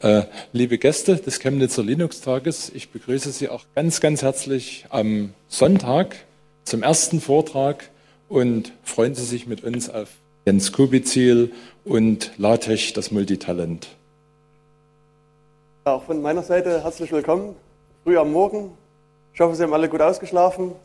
Liebe Gäste des Chemnitzer Linux-Tages, ich begrüße Sie auch ganz, ganz herzlich am Sonntag zum ersten Vortrag und freuen Sie sich mit uns auf Jens Kubizil und LaTeX, das Multitalent. Ja, auch von meiner Seite herzlich willkommen, früh am Morgen. Ich hoffe, Sie haben alle gut ausgeschlafen.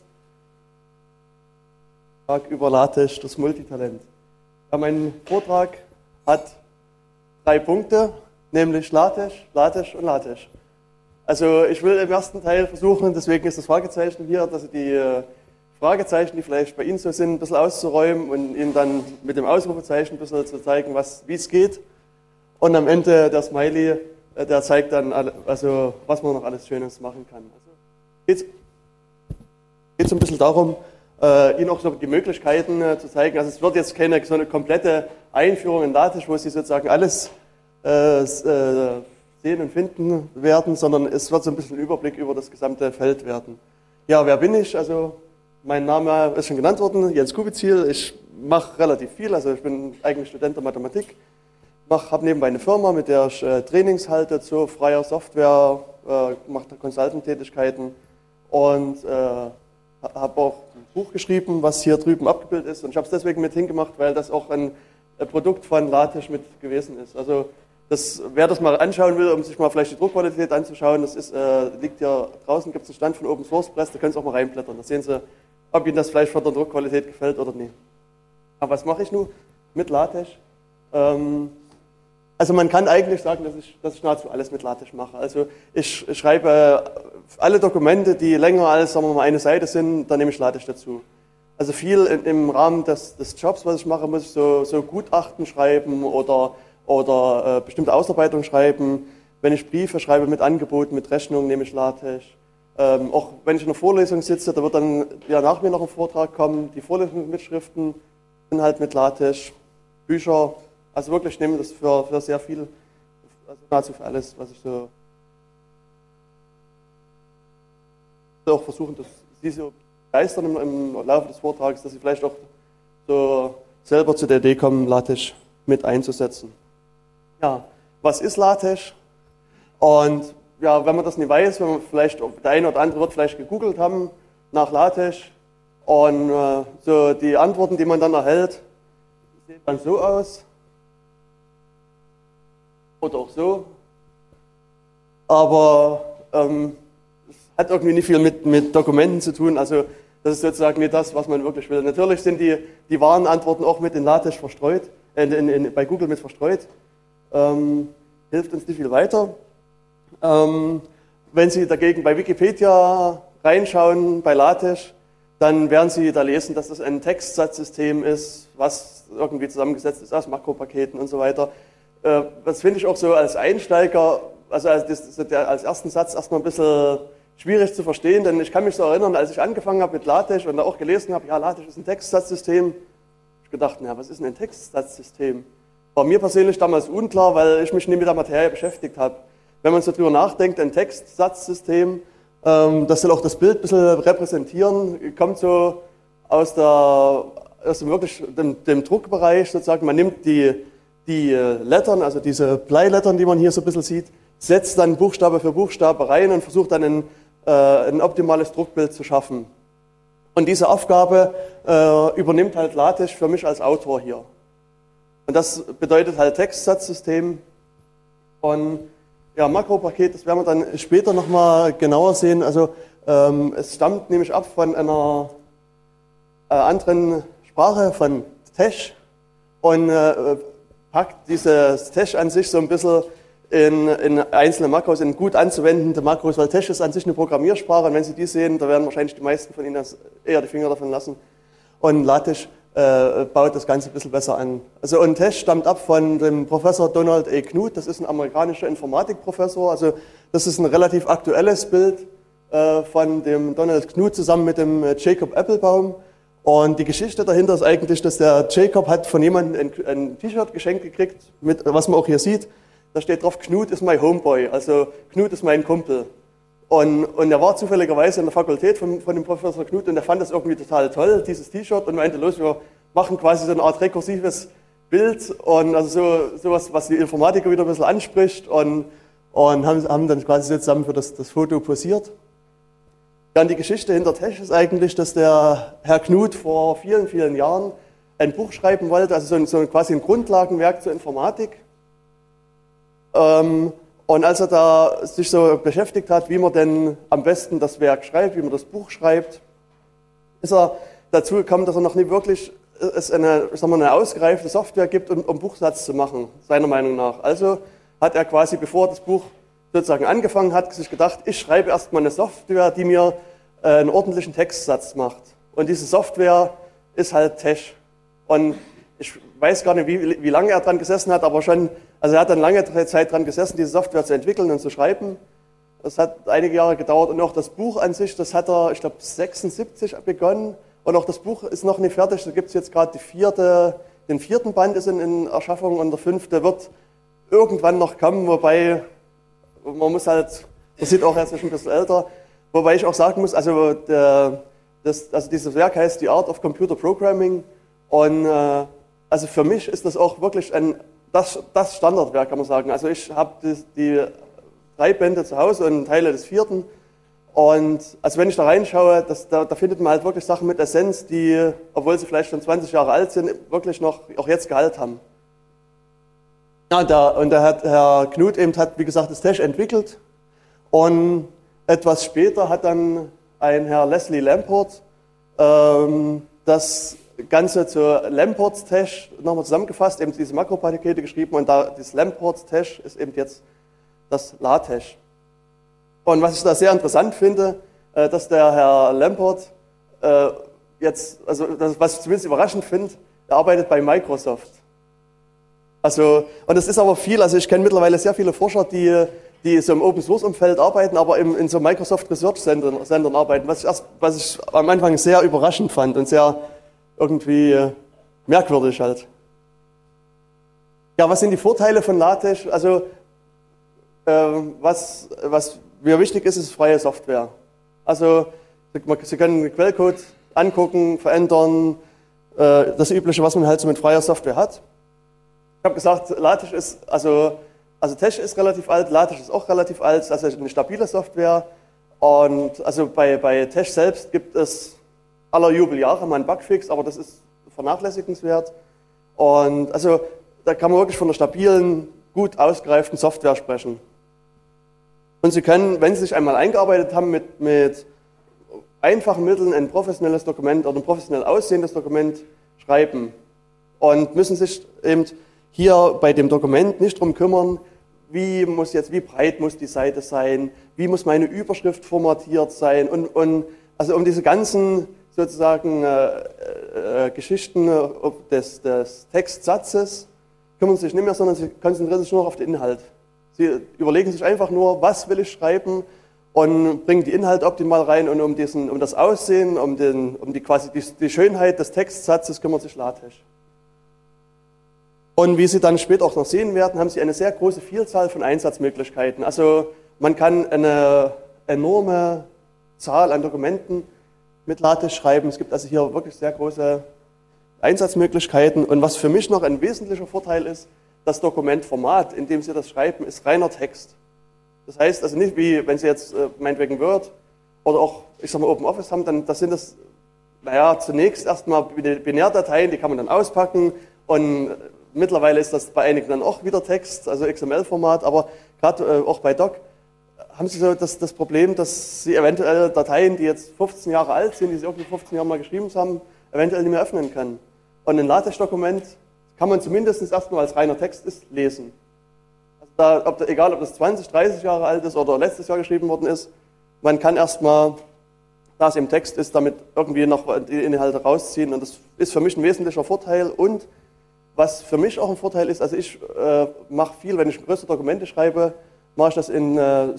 Tag über LaTeX, das Multitalent. Ja, mein Vortrag hat 3 Punkte. Nämlich LaTeX, LaTeX und LaTeX. Also ich will im ersten Teil versuchen, deswegen ist das Fragezeichen hier, dass Sie die Fragezeichen, die vielleicht bei Ihnen so sind, ein bisschen auszuräumen und Ihnen dann mit dem Ausrufezeichen ein bisschen zu zeigen, wie es geht. Und am Ende der Smiley, der zeigt dann, also, was man noch alles Schönes machen kann. Also geht so ein bisschen darum, Ihnen auch so die Möglichkeiten zu zeigen. Also es wird jetzt keine so eine komplette Einführung in LaTeX, wo Sie sozusagen alles sehen und finden werden, sondern es wird so ein bisschen ein Überblick über das gesamte Feld werden. Ja, wer bin ich? Also mein Name ist schon genannt worden, Jens Kubizil. Ich mache relativ viel, also ich bin eigentlich Student der Mathematik, habe nebenbei eine Firma, mit der ich Trainings halte zu freier Software, mache da Consultant-Tätigkeiten und habe auch ein Buch geschrieben, was hier drüben abgebildet ist, und ich habe es deswegen mit hingemacht, weil das auch ein Produkt von LaTeX mit gewesen ist. Also wer das mal anschauen will, um sich mal vielleicht die Druckqualität anzuschauen, das liegt hier draußen, gibt es einen Stand von Open Source Press, da können Sie auch mal reinblättern. Da sehen Sie, ob Ihnen das vielleicht von der Druckqualität gefällt oder nicht. Aber was mache ich nun mit LaTeX? Also man kann eigentlich sagen, dass ich nahezu alles mit LaTeX mache. Also ich schreibe alle Dokumente, die länger als, sagen wir mal, eine Seite sind, da nehme ich LaTeX dazu. Also viel im Rahmen des Jobs, was ich mache, muss ich so Gutachten schreiben oder bestimmte Ausarbeitungen schreiben. Wenn ich Briefe schreibe mit Angeboten, mit Rechnungen, nehme ich LaTeX. Auch wenn ich in einer Vorlesung sitze, da wird dann ja nach mir noch ein Vortrag kommen. Die Vorlesungsmitschriften sind halt mit LaTeX. Bücher, also wirklich, ich nehme das für sehr viel, also nahezu für alles, was ich so auch versuchen, dass Sie so begeistern im Laufe des Vortrags, dass Sie vielleicht auch so selber zu der Idee kommen, LaTeX mit einzusetzen. Ja, was ist LaTeX? Und ja, wenn man das nicht weiß, wenn man vielleicht, der eine oder andere wird vielleicht gegoogelt haben nach LaTeX und so die Antworten, die man dann erhält, sehen dann so aus oder auch so, aber es hat irgendwie nicht viel mit Dokumenten zu tun, also das ist sozusagen nicht das, was man wirklich will. Natürlich sind die wahren Antworten auch mit in LaTeX verstreut, bei Google mit verstreut. Hilft uns nicht viel weiter. Wenn Sie dagegen bei Wikipedia reinschauen, bei LaTeX, dann werden Sie da lesen, dass das ein Textsatzsystem ist, was irgendwie zusammengesetzt ist aus Makropaketen und so weiter. Das finde ich auch so als Einsteiger, also als ersten Satz erstmal ein bisschen schwierig zu verstehen, denn ich kann mich so erinnern, als ich angefangen habe mit LaTeX und da auch gelesen habe, ja, LaTeX ist ein Textsatzsystem, ich gedacht, na, was ist denn ein Textsatzsystem? War mir persönlich damals unklar, weil ich mich nie mit der Materie beschäftigt habe. Wenn man so drüber nachdenkt, ein Textsatzsystem, das soll auch das Bild ein bisschen repräsentieren, kommt so aus dem Druckbereich sozusagen. Man nimmt die Lettern, also diese Bleilettern, die man hier so ein bisschen sieht, setzt dann Buchstabe für Buchstabe rein und versucht dann ein optimales Druckbild zu schaffen. Und diese Aufgabe übernimmt halt LaTeX für mich als Autor hier. Und das bedeutet halt Textsatzsystem. Und ja, Makropaket, das werden wir dann später nochmal genauer sehen. Also es stammt nämlich ab von einer anderen Sprache, von Tesch, und packt dieses Tesch an sich so ein bisschen in einzelne Makros, in gut anzuwendende Makros, weil Tesch ist an sich eine Programmiersprache, und wenn Sie die sehen, da werden wahrscheinlich die meisten von Ihnen eher die Finger davon lassen. Und LaTeX baut das Ganze ein bisschen besser an. Also und Tesch stammt ab von dem Professor Donald A. Knuth, das ist ein amerikanischer Informatikprofessor, also das ist ein relativ aktuelles Bild von dem Donald Knuth zusammen mit dem Jacob Applebaum. Und die Geschichte dahinter ist eigentlich, dass der Jacob hat von jemandem ein T-Shirt geschenkt gekriegt, was man auch hier sieht. Da steht drauf, Knuth is my homeboy, also Knuth ist mein Kumpel. Und er war zufälligerweise in der Fakultät von dem Professor Knuth und er fand das irgendwie total toll, dieses T-Shirt, und meinte, los, wir machen quasi so eine Art rekursives Bild und also sowas, was die Informatiker wieder ein bisschen anspricht. Und und haben dann quasi so zusammen für das Foto posiert. Dann die Geschichte hinter Tesch ist eigentlich, dass der Herr Knut vor vielen, vielen Jahren ein Buch schreiben wollte, also so quasi ein Grundlagenwerk zur Informatik. Und als er da sich so beschäftigt hat, wie man denn am besten das Werk schreibt, wie man das Buch schreibt, ist er dazu gekommen, dass er noch nie wirklich eine ausgereifte Software gibt, um Buchsatz zu machen, seiner Meinung nach. Also hat er quasi, bevor das Buch sozusagen angefangen hat, sich gedacht, ich schreibe erstmal eine Software, die mir einen ordentlichen Textsatz macht. Und diese Software ist halt Tesch. Und ich weiß gar nicht, wie lange er dran gesessen hat, aber schon, also er hat dann lange Zeit dran gesessen, diese Software zu entwickeln und zu schreiben. Das hat einige Jahre gedauert und auch das Buch an sich, das hat er, ich glaube, 76 begonnen und auch das Buch ist noch nicht fertig. Da gibt es jetzt gerade den vierten Band ist in Erschaffung und der fünfte wird irgendwann noch kommen, wobei man muss halt, das sieht auch erst ein bisschen älter, wobei ich auch sagen muss, also dieses Werk heißt The Art of Computer Programming und also für mich ist das auch wirklich das Standardwerk, kann man sagen. Also ich habe die 3 Bände zu Hause und Teile des 4. Und also wenn ich da reinschaue, da findet man halt wirklich Sachen mit Essenz, die, obwohl sie vielleicht schon 20 Jahre alt sind, wirklich noch auch jetzt Gehalt haben. Ja, und der Herr Knut eben hat, wie gesagt, das Tesch entwickelt und etwas später hat dann ein Herr Leslie Lamport das Ganze zu Lamport's Tesch nochmal zusammengefasst, eben diese Makropakete geschrieben und dieses Lamport's Tesch ist eben jetzt das LaTeX. Und was ich da sehr interessant finde, dass der Herr Lamport jetzt, also was ich zumindest überraschend finde, er arbeitet bei Microsoft. Also, und das ist aber viel, also ich kenne mittlerweile sehr viele Forscher, die so im Open-Source-Umfeld arbeiten, aber in so Microsoft Research-Centern arbeiten, was ich am Anfang sehr überraschend fand und sehr irgendwie merkwürdig halt. Ja, was sind die Vorteile von LaTeX? Also, was mir wichtig ist freie Software. Also, Sie können den Quellcode angucken, verändern, das Übliche, was man halt so mit freier Software hat. Ich habe gesagt, LaTeX ist, also Tesch ist relativ alt, LaTeX ist auch relativ alt, also eine stabile Software. Und also bei Tesch selbst gibt es aller Jubeljahre mal einen Bugfix, aber das ist vernachlässigenswert. Und also da kann man wirklich von einer stabilen, gut ausgereiften Software sprechen. Und Sie können, wenn Sie sich einmal eingearbeitet haben, mit einfachen Mitteln ein professionelles Dokument oder ein professionell aussehendes Dokument schreiben. Und müssen sich eben hier bei dem Dokument nicht darum kümmern, wie breit muss die Seite sein, wie muss meine Überschrift formatiert sein und also um diese ganzen sozusagen Geschichten des Textsatzes kümmern Sie sich nicht mehr, sondern Sie konzentrieren sich nur noch auf den Inhalt. Sie überlegen sich einfach nur, was will ich schreiben und bringen die Inhalte optimal rein und um das Aussehen, um die Schönheit des Textsatzes kümmert sich LaTeX. Und wie Sie dann später auch noch sehen werden, haben Sie eine sehr große Vielzahl von Einsatzmöglichkeiten. Also man kann eine enorme Zahl an Dokumenten mit LaTeX schreiben. Es gibt also hier wirklich sehr große Einsatzmöglichkeiten. Und was für mich noch ein wesentlicher Vorteil ist, das Dokumentformat, in dem Sie das schreiben, ist reiner Text. Das heißt also nicht wie, wenn Sie jetzt meinetwegen Word oder auch, ich sag mal, OpenOffice haben, dann sind das, zunächst erstmal Binärdateien, die kann man dann auspacken und mittlerweile ist das bei einigen dann auch wieder Text, also XML-Format, aber gerade auch bei Doc haben Sie so das Problem, dass Sie eventuell Dateien, die jetzt 15 Jahre alt sind, die Sie irgendwie 15 Jahre mal geschrieben haben, eventuell nicht mehr öffnen können. Und ein LaTeX-Dokument kann man zumindest erstmal als reiner Text lesen. Also egal, ob das 20, 30 Jahre alt ist oder letztes Jahr geschrieben worden ist, man kann erstmal, da es im Text ist, damit irgendwie noch die Inhalte rausziehen und das ist für mich ein wesentlicher Vorteil. Und was für mich auch ein Vorteil ist, also ich mache viel, wenn ich größere Dokumente schreibe, mache ich das in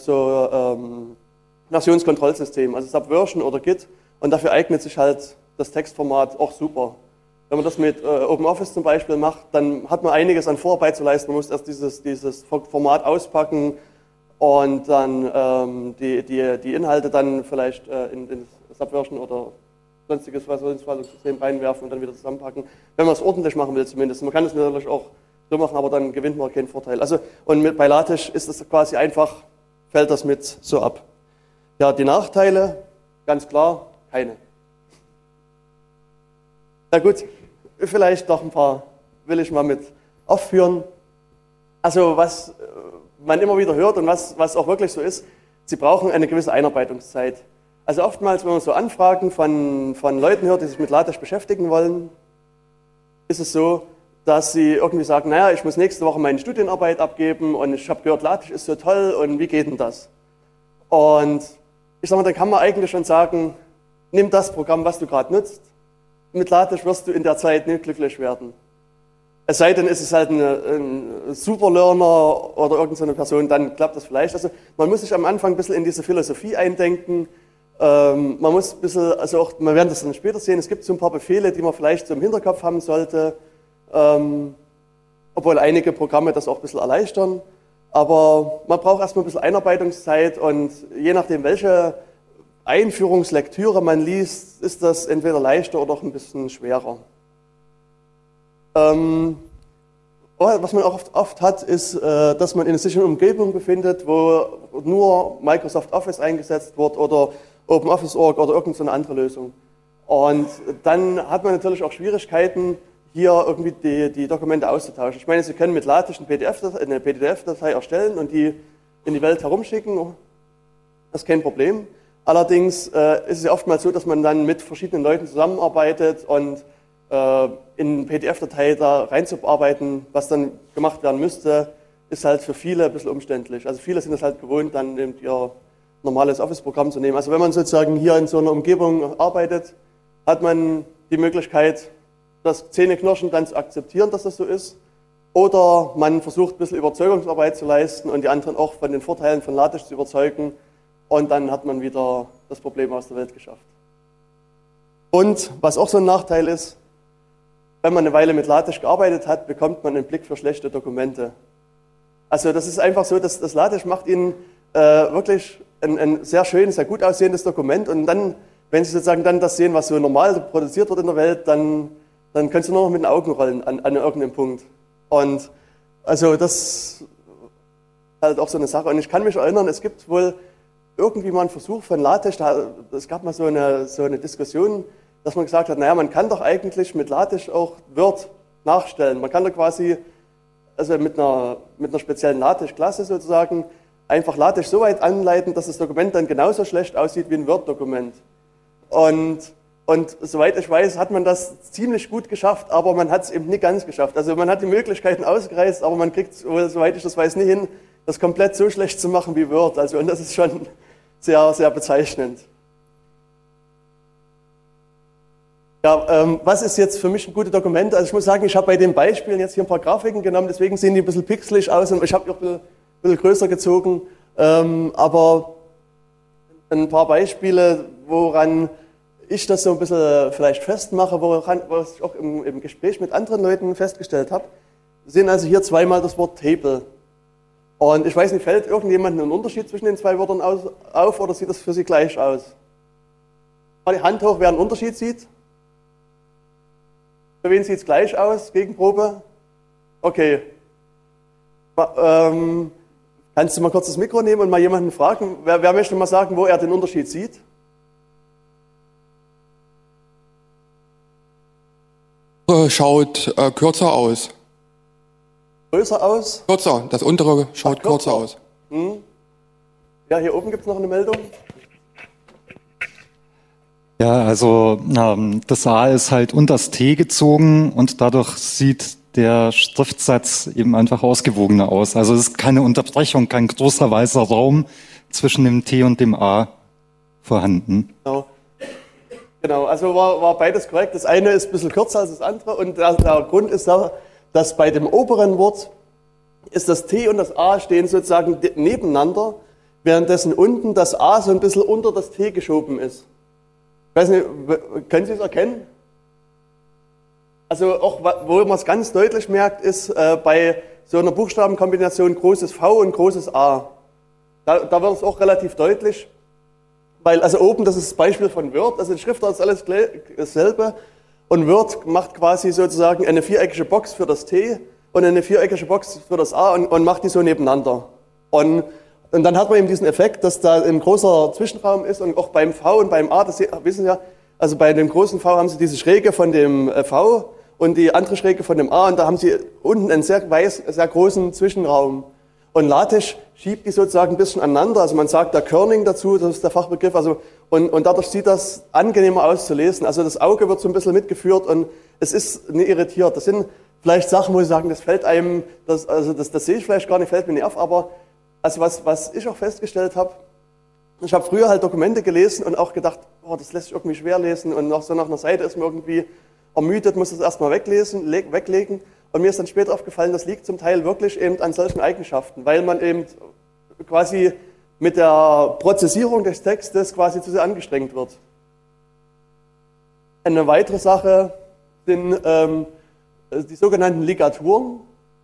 Versionskontrollsystemen, also Subversion oder Git, und dafür eignet sich halt das Textformat auch super. Wenn man das mit OpenOffice zum Beispiel macht, dann hat man einiges an Vorarbeit zu leisten. Man muss erst dieses Format auspacken und dann die Inhalte dann vielleicht in Subversion oder sonstiges Versionskontrollsystem reinwerfen und dann wieder zusammenpacken. Wenn man es ordentlich machen will zumindest. Man kann es natürlich auch so machen, aber dann gewinnt man keinen Vorteil. Also, und bei LaTeX ist das quasi einfach, fällt das mit so ab. Ja, die Nachteile, ganz klar, keine. Na gut, vielleicht noch ein paar will ich mal mit aufführen. Also was man immer wieder hört und was auch wirklich so ist, sie brauchen eine gewisse Einarbeitungszeit. Also oftmals, wenn man so Anfragen von Leuten hört, die sich mit LaTeX beschäftigen wollen, ist es so, dass sie irgendwie sagen, naja, ich muss nächste Woche meine Studienarbeit abgeben und ich habe gehört, LaTeX ist so toll und wie geht denn das? Und ich sage mal, dann kann man eigentlich schon sagen, nimm das Programm, was du gerade nutzt. Mit LaTeX wirst du in der Zeit nicht glücklich werden. Es sei denn, ist es halt ein Superlearner oder irgendeine Person, dann klappt das vielleicht. Also man muss sich am Anfang ein bisschen in diese Philosophie eindenken. Man muss ein bisschen, also auch, wir werden das dann später sehen, es gibt so ein paar Befehle, die man vielleicht so im Hinterkopf haben sollte, obwohl einige Programme das auch ein bisschen erleichtern. Aber man braucht erstmal ein bisschen Einarbeitungszeit und je nachdem, welche Einführungslektüre man liest, ist das entweder leichter oder auch ein bisschen schwerer. Was man auch oft hat, ist, dass man in einer sicheren Umgebung befindet, wo nur Microsoft Office eingesetzt wird oder OpenOffice.org oder irgendeine andere Lösung. Und dann hat man natürlich auch Schwierigkeiten, hier irgendwie die Dokumente auszutauschen. Ich meine, Sie können mit LaTeX eine PDF-Datei erstellen und die in die Welt herumschicken. Das ist kein Problem. Allerdings ist es ja oftmals so, dass man dann mit verschiedenen Leuten zusammenarbeitet und in PDF-Datei da reinzuarbeiten, was dann gemacht werden müsste, ist halt für viele ein bisschen umständlich. Also viele sind es halt gewohnt, dann eben ihr normales Office-Programm zu nehmen. Also wenn man sozusagen hier in so einer Umgebung arbeitet, hat man die Möglichkeit, das Zähneknirschen dann zu akzeptieren, dass das so ist. Oder man versucht ein bisschen Überzeugungsarbeit zu leisten und die anderen auch von den Vorteilen von LaTeX zu überzeugen. Und dann hat man wieder das Problem aus der Welt geschafft. Und was auch so ein Nachteil ist, wenn man eine Weile mit LaTeX gearbeitet hat, bekommt man einen Blick für schlechte Dokumente. Also das ist einfach so, dass das LaTeX macht Ihnen wirklich ein sehr schön, sehr gut aussehendes Dokument. Und dann, wenn Sie sozusagen dann das sehen, was so normal produziert wird in der Welt, dann können Sie nur noch mit den Augen rollen an irgendeinem Punkt. Und also das ist halt auch so eine Sache. Und ich kann mich erinnern, es gibt wohl irgendwie mal einen Versuch von LaTeX, es gab mal so eine Diskussion, dass man gesagt hat, naja, man kann doch eigentlich mit LaTeX auch Word nachstellen. Man kann da quasi, also mit einer speziellen LaTeX-Klasse sozusagen, einfach LaTeX so weit anleiten, dass das Dokument dann genauso schlecht aussieht wie ein Word-Dokument. Und soweit ich weiß, hat man das ziemlich gut geschafft, aber man hat es eben nicht ganz geschafft. Also man hat die Möglichkeiten ausgereizt, aber man kriegt, soweit ich das weiß, nicht hin, das komplett so schlecht zu machen wie Word. Also, und das ist schon sehr, sehr bezeichnend. Ja, was ist jetzt für mich ein gutes Dokument? Also ich muss sagen, ich habe bei den Beispielen jetzt hier ein paar Grafiken genommen, deswegen sehen die ein bisschen pixelig aus und ich habe die auch ein bisschen größer gezogen. Aber ein paar Beispiele, woran ich das so ein bisschen vielleicht festmache, was ich auch im Gespräch mit anderen Leuten festgestellt habe, sind also hier zweimal das Wort Table. Und ich weiß nicht, fällt irgendjemandem ein Unterschied zwischen den zwei Wörtern auf oder sieht das für Sie gleich aus? Mal die Hand hoch, wer einen Unterschied sieht. Für wen sieht es gleich aus? Gegenprobe? Okay. Kannst du mal kurz das Mikro nehmen und mal jemanden fragen? Wer möchte mal sagen, wo er den Unterschied sieht? Schaut kürzer aus. Größer aus? Kürzer, das untere schaut kürzer aus. Ja, hier oben gibt es noch eine Meldung. Ja, also das A ist halt unter das T gezogen und dadurch sieht der Schriftsatz eben einfach ausgewogener aus. Also es ist keine Unterbrechung, kein großer weißer Raum zwischen dem T und dem A vorhanden. Genau, also war beides korrekt. Das eine ist ein bisschen kürzer als das andere und der Grund ist da, dass bei dem oberen Wort ist das T und das A stehen sozusagen nebeneinander, währenddessen unten das A so ein bisschen unter das T geschoben ist. Ich weiß nicht, können Sie es erkennen? Also auch, wo man es ganz deutlich merkt, ist bei so einer Buchstabenkombination großes V und großes A. Da wird es auch relativ deutlich, weil also oben, das ist das Beispiel von Word, also die Schriftart ist alles dasselbe und Word macht quasi sozusagen eine viereckige Box für das T und eine viereckige Box für das A und macht die so nebeneinander. Und dann hat man eben diesen Effekt, dass da ein großer Zwischenraum ist und auch beim V und beim A, das wissen Sie ja, also bei dem großen V haben Sie diese Schräge von dem V und die andere Schräge von dem A und da haben Sie unten einen sehr großen Zwischenraum. Und LaTeX schiebt die sozusagen ein bisschen aneinander, also man sagt da Kerning dazu, das ist der Fachbegriff, also und dadurch sieht das angenehmer aus zu lesen. Also das Auge wird so ein bisschen mitgeführt und es ist nicht irritiert. Das sind vielleicht Sachen, wo Sie sagen, das fällt einem, das sehe ich vielleicht gar nicht, fällt mir nicht auf, aber also was ich auch festgestellt habe, ich habe früher halt Dokumente gelesen und auch gedacht, oh, das lässt sich irgendwie schwer lesen und nach einer Seite ist man irgendwie ermüdet, muss das erstmal weglegen. Und mir ist dann später aufgefallen, das liegt zum Teil wirklich eben an solchen Eigenschaften, weil man eben quasi mit der Prozessierung des Textes quasi zu sehr angestrengt wird. Eine weitere Sache sind die sogenannten Ligaturen.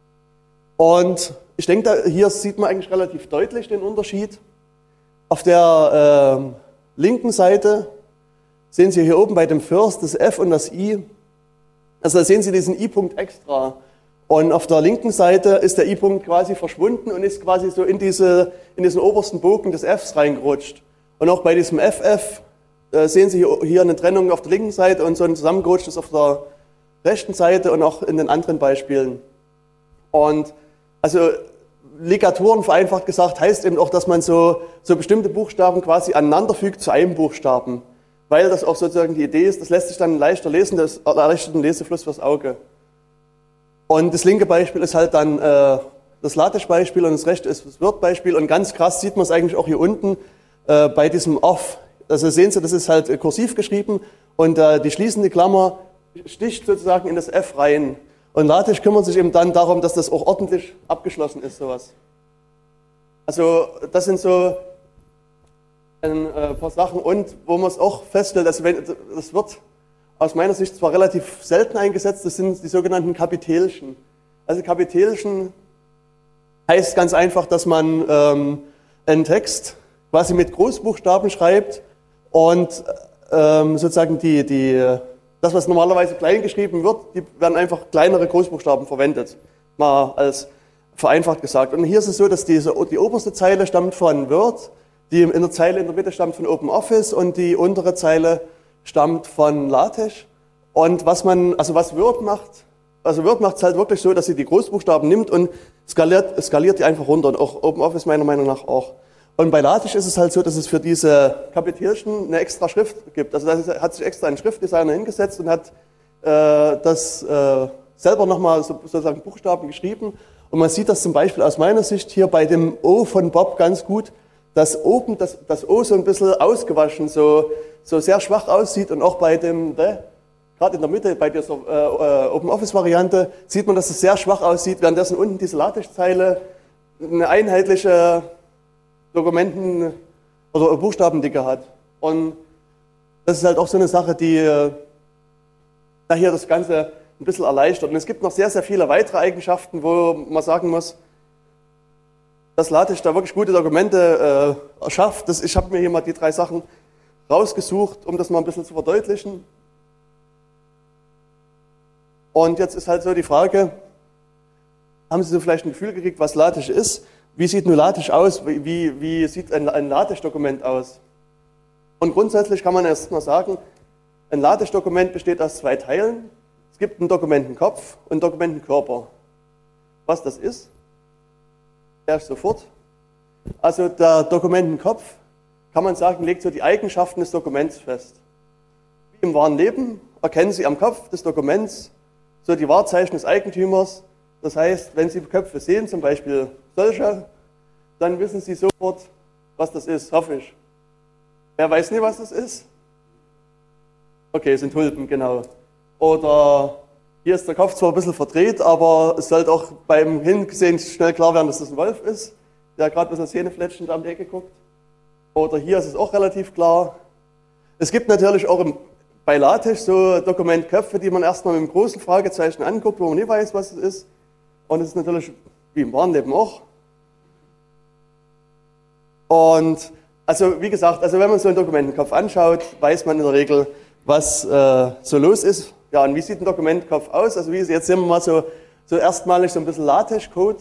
Und ich denke, hier sieht man eigentlich relativ deutlich den Unterschied. Auf der linken Seite sehen Sie hier oben bei dem First das F und das I. Also da sehen Sie diesen I-Punkt extra. Und auf der linken Seite ist der I-Punkt quasi verschwunden und ist quasi so in diesen obersten Bogen des Fs reingerutscht. Und auch bei diesem FF sehen Sie hier eine Trennung auf der linken Seite und so ein zusammengerutschtes auf der rechten Seite und auch in den anderen Beispielen. Und also Ligaturen, vereinfacht gesagt, heißt eben auch, dass man so bestimmte Buchstaben quasi aneinanderfügt zu einem Buchstaben. Weil das auch sozusagen die Idee ist, das lässt sich dann leichter lesen, das erleichtert den Lesefluss fürs Auge. Und das linke Beispiel ist halt dann das LaTeX-Beispiel und das rechte ist das Word-Beispiel. Und ganz krass sieht man es eigentlich auch hier unten bei diesem Off. Also sehen Sie, das ist halt kursiv geschrieben und die schließende Klammer sticht sozusagen in das F rein. Und LaTeX kümmert sich eben dann darum, dass das auch ordentlich abgeschlossen ist, sowas. Also das sind so ein paar Sachen und wo man es auch feststellt, also das wird aus meiner Sicht zwar relativ selten eingesetzt, das sind die sogenannten Kapitelchen. Also Kapitelchen heißt ganz einfach, dass man einen Text quasi mit Großbuchstaben schreibt und sozusagen das, was normalerweise klein geschrieben wird, die werden einfach kleinere Großbuchstaben verwendet, mal als vereinfacht gesagt. Und hier ist es so, dass die oberste Zeile stammt von Word, die in der Zeile in der Mitte stammt von OpenOffice und die untere Zeile stammt von LaTeX. Und was Word macht, Word macht es halt wirklich so, dass sie die Großbuchstaben nimmt und skaliert die einfach runter und auch OpenOffice meiner Meinung nach auch. Und bei LaTeX ist es halt so, dass es für diese Kapitelchen eine extra Schrift gibt. Also da hat sich extra ein Schriftdesigner hingesetzt und hat das selber nochmal sozusagen Buchstaben geschrieben. Und man sieht das zum Beispiel aus meiner Sicht hier bei dem O von Bob ganz gut, dass oben das O so ein bisschen ausgewaschen, so sehr schwach aussieht und auch bei dem gerade in der Mitte bei dieser OpenOffice-Variante sieht man, dass es sehr schwach aussieht, währenddessen unten diese LaTeX-Zeile eine einheitliche Dokumenten- oder Buchstabendicke hat. Und das ist halt auch so eine Sache, die hier das Ganze ein bisschen erleichtert. Und es gibt noch sehr, sehr viele weitere Eigenschaften, wo man sagen muss, dass LaTeX da wirklich gute Dokumente erschafft. Ich habe mir hier mal die 3 Sachen rausgesucht, um das mal ein bisschen zu verdeutlichen. Und jetzt ist halt so die Frage, haben Sie so vielleicht ein Gefühl gekriegt, was LaTeX ist? Wie sieht nun LaTeX aus? Wie sieht ein LaTeX-Dokument aus? Und grundsätzlich kann man erst mal sagen, ein LaTeX-Dokument besteht aus 2 Teilen. Es gibt einen Dokumentenkopf und einen Dokumentenkörper. Was das ist, erst sofort. Also der Dokumentenkopf, kann man sagen, legt so die Eigenschaften des Dokuments fest. Wie im wahren Leben erkennen Sie am Kopf des Dokuments so die Wahrzeichen des Eigentümers. Das heißt, wenn Sie Köpfe sehen, zum Beispiel solche, dann wissen Sie sofort, was das ist, hoffe ich. Wer weiß nicht, was das ist? Okay, es sind Tulpen, genau. Oder hier ist der Kopf zwar ein bisschen verdreht, aber es sollte auch beim Hinsehen schnell klar werden, dass das ein Wolf ist, der gerade ein bisschen zähnefletschend am Ecke guckt. Oder hier ist es auch relativ klar. Es gibt natürlich auch bei LaTeX so Dokumentköpfe, die man erstmal mit einem großen Fragezeichen anguckt, wo man nicht weiß, was es ist. Und es ist natürlich wie im wahren Leben auch. Und also wie gesagt, also wenn man so einen Dokumentenkopf anschaut, weiß man in der Regel, was so los ist. Ja, und wie sieht ein Dokumentenkopf aus? Also jetzt sehen wir mal so so erstmalig so ein bisschen LaTeX-Code.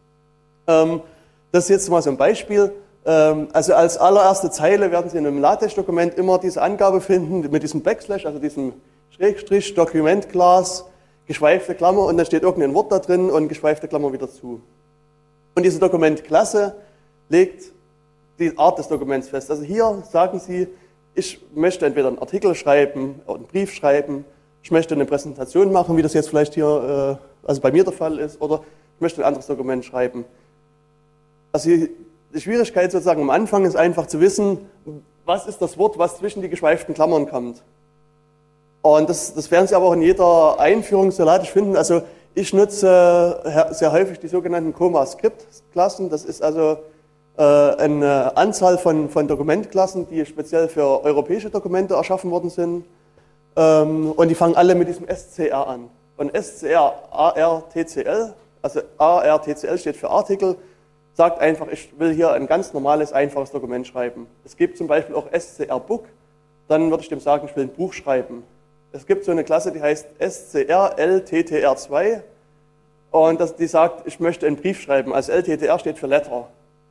Das ist jetzt mal so ein Beispiel. Also als allererste Zeile werden Sie in einem LaTeX-Dokument immer diese Angabe finden mit diesem Backslash, also diesem Schrägstrich, Dokumentclass, geschweifte Klammer und dann steht irgendein Wort da drin und geschweifte Klammer wieder zu. Und diese Dokumentklasse legt die Art des Dokuments fest. Also hier sagen Sie, ich möchte entweder einen Artikel schreiben oder einen Brief schreiben, ich möchte eine Präsentation machen, wie das jetzt vielleicht hier, also bei mir der Fall ist, oder ich möchte ein anderes Dokument schreiben. Also die Schwierigkeit sozusagen am Anfang ist einfach zu wissen, was ist das Wort, was zwischen die geschweiften Klammern kommt. Und das werden Sie aber auch in jeder Einführung zur LaTeX finden. Also ich nutze sehr häufig die sogenannten ComaScript-Klassen. Das ist also eine Anzahl von Dokumentklassen, die speziell für europäische Dokumente erschaffen worden sind. Und die fangen alle mit diesem SCR an. Und SCR, ARTCL, also ARTCL steht für Artikel, sagt einfach, ich will hier ein ganz normales, einfaches Dokument schreiben. Es gibt zum Beispiel auch SCR Book, dann würde ich dem sagen, ich will ein Buch schreiben. Es gibt so eine Klasse, die heißt SCR LTTR2 und die sagt, ich möchte einen Brief schreiben. Also LTTR steht für Letter.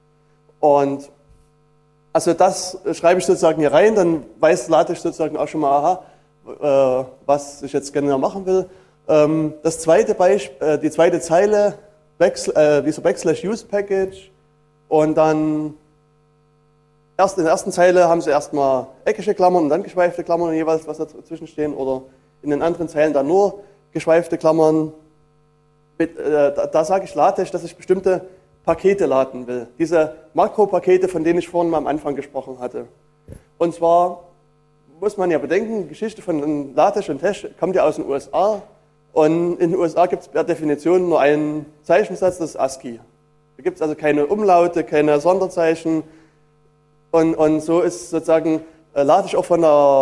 Und also das schreibe ich sozusagen hier rein, dann weiß LaTeX sozusagen auch schon mal, aha, was ich jetzt gerne machen will. Das zweite Beispiel, die zweite Zeile, dieser Backslash Use Package und dann erst in der ersten Zeile haben Sie erstmal eckige Klammern und dann geschweifte Klammern jeweils, was dazwischen stehen, oder in den anderen Zeilen dann nur geschweifte Klammern. Da sage ich LaTeX, dass ich bestimmte Pakete laden will. Diese Makropakete, von denen ich vorhin mal am Anfang gesprochen hatte. Und zwar muss man ja bedenken, die Geschichte von LaTeX und Tex kommt ja aus den USA. Und in den USA gibt es per Definition nur einen Zeichensatz, das ist ASCII. Da gibt es also keine Umlaute, keine Sonderzeichen. Und so ist sozusagen LaTeX auch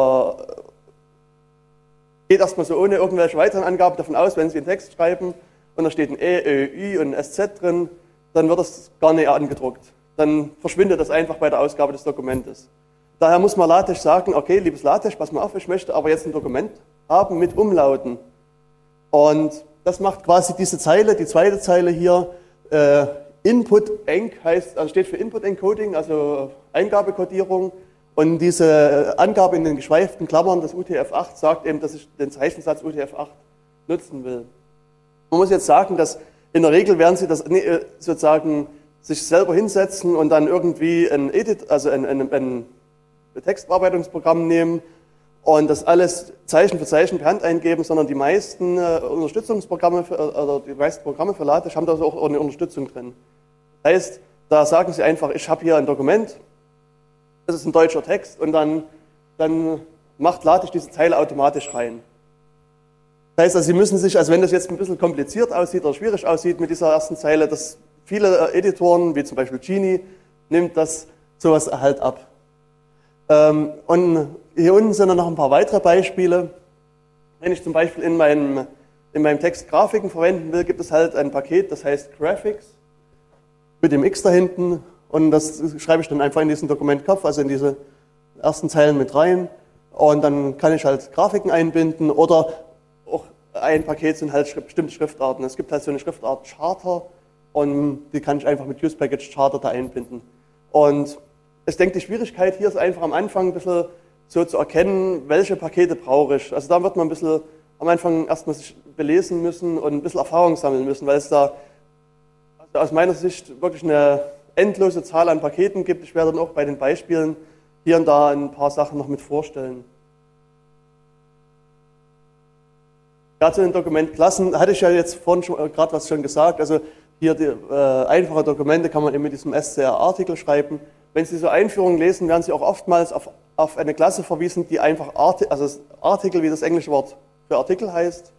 geht erstmal so ohne irgendwelche weiteren Angaben davon aus, wenn Sie einen Text schreiben und da steht ein E, Ö, Ü und ein SZ drin, dann wird das gar nicht angedruckt. Dann verschwindet das einfach bei der Ausgabe des Dokumentes. Daher muss man LaTeX sagen, okay, liebes LaTeX, pass mal auf, ich möchte aber jetzt ein Dokument haben mit Umlauten. Und das macht quasi diese Zeile, die zweite Zeile hier, Input Enc heißt, also steht für Input Encoding, also Eingabekodierung. Und diese Angabe in den geschweiften Klammern des UTF-8 sagt eben, dass ich den Zeichensatz UTF-8 nutzen will. Man muss jetzt sagen, dass in der Regel werden Sie das sozusagen sich selber hinsetzen und dann irgendwie ein Textbearbeitungsprogramm nehmen und das alles Zeichen für Zeichen per Hand eingeben, sondern die meisten Unterstützungsprogramme oder die meisten Programme für LaTeX haben da auch eine Unterstützung drin. Das heißt, da sagen Sie einfach, ich habe hier ein Dokument, das ist ein deutscher Text und dann macht LaTeX diese Zeile automatisch rein. Das heißt, also Sie müssen sich, also wenn das jetzt ein bisschen kompliziert aussieht oder schwierig aussieht mit dieser ersten Zeile, dass viele Editoren, wie zum Beispiel Genie, nimmt das sowas halt ab. Und hier unten sind dann noch ein paar weitere Beispiele. Wenn ich zum Beispiel in meinem Text Grafiken verwenden will, gibt es halt ein Paket, das heißt Graphics, mit dem X da hinten. Und das schreibe ich dann einfach in diesen Dokumentkopf, also in diese ersten Zeilen mit rein. Und dann kann ich halt Grafiken einbinden oder auch ein Paket sind halt bestimmte Schriftarten. Es gibt halt so eine Schriftart Charter und die kann ich einfach mit Use Package Charter da einbinden. Und ich denke, die Schwierigkeit hier ist einfach am Anfang ein bisschen so zu erkennen, welche Pakete brauche ich. Also da wird man ein bisschen am Anfang erstmal sich belesen müssen und ein bisschen Erfahrung sammeln müssen, weil es da also aus meiner Sicht wirklich eine endlose Zahl an Paketen gibt. Ich werde dann auch bei den Beispielen hier und da ein paar Sachen noch mit vorstellen. Ja, zu den Dokumentklassen hatte ich ja jetzt vorhin gerade was schon gesagt. Also hier die einfache Dokumente kann man eben mit diesem SCR-Artikel schreiben. Wenn Sie so Einführungen lesen, werden Sie auch oftmals auf eine Klasse verwiesen, die einfach Artikel, wie das englische Wort für Artikel heißt.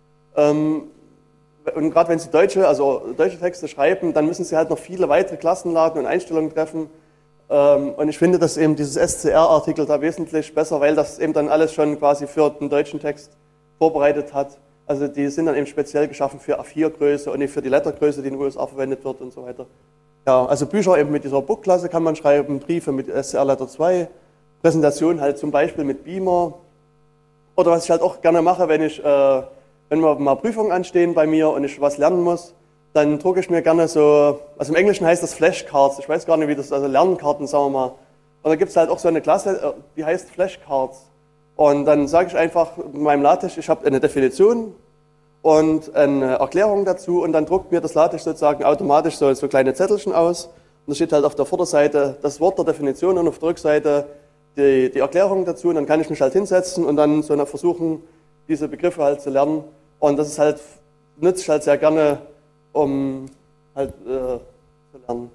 Und gerade wenn Sie deutsche Texte schreiben, dann müssen Sie halt noch viele weitere Klassen laden und Einstellungen treffen. Und ich finde, dass eben dieses SCR-Artikel da wesentlich besser, weil das eben dann alles schon quasi für den deutschen Text vorbereitet hat. Also die sind dann eben speziell geschaffen für A4-Größe und nicht für die Lettergröße, die in den USA verwendet wird und so weiter. Ja, also Bücher eben mit dieser Book-Klasse kann man schreiben, Briefe mit SCR Letter 2, Präsentationen halt zum Beispiel mit Beamer. Oder was ich halt auch gerne mache, wenn wenn mal Prüfungen anstehen bei mir und ich was lernen muss, dann drucke ich mir gerne so, also im Englischen heißt das Flashcards, ich weiß gar nicht, wie das, also Lernkarten, sagen wir mal. Und da gibt es halt auch so eine Klasse, die heißt Flashcards. Und dann sage ich einfach in meinem LaTeX, ich habe eine Definition und eine Erklärung dazu und dann druckt mir das LaTeX sozusagen automatisch so kleine Zettelchen aus. Und da steht halt auf der Vorderseite das Wort der Definition und auf der Rückseite die Erklärung dazu. Und dann kann ich mich halt hinsetzen und dann so versuchen, diese Begriffe halt zu lernen. Und das ist halt, nutze ich halt sehr gerne, um halt zu lernen.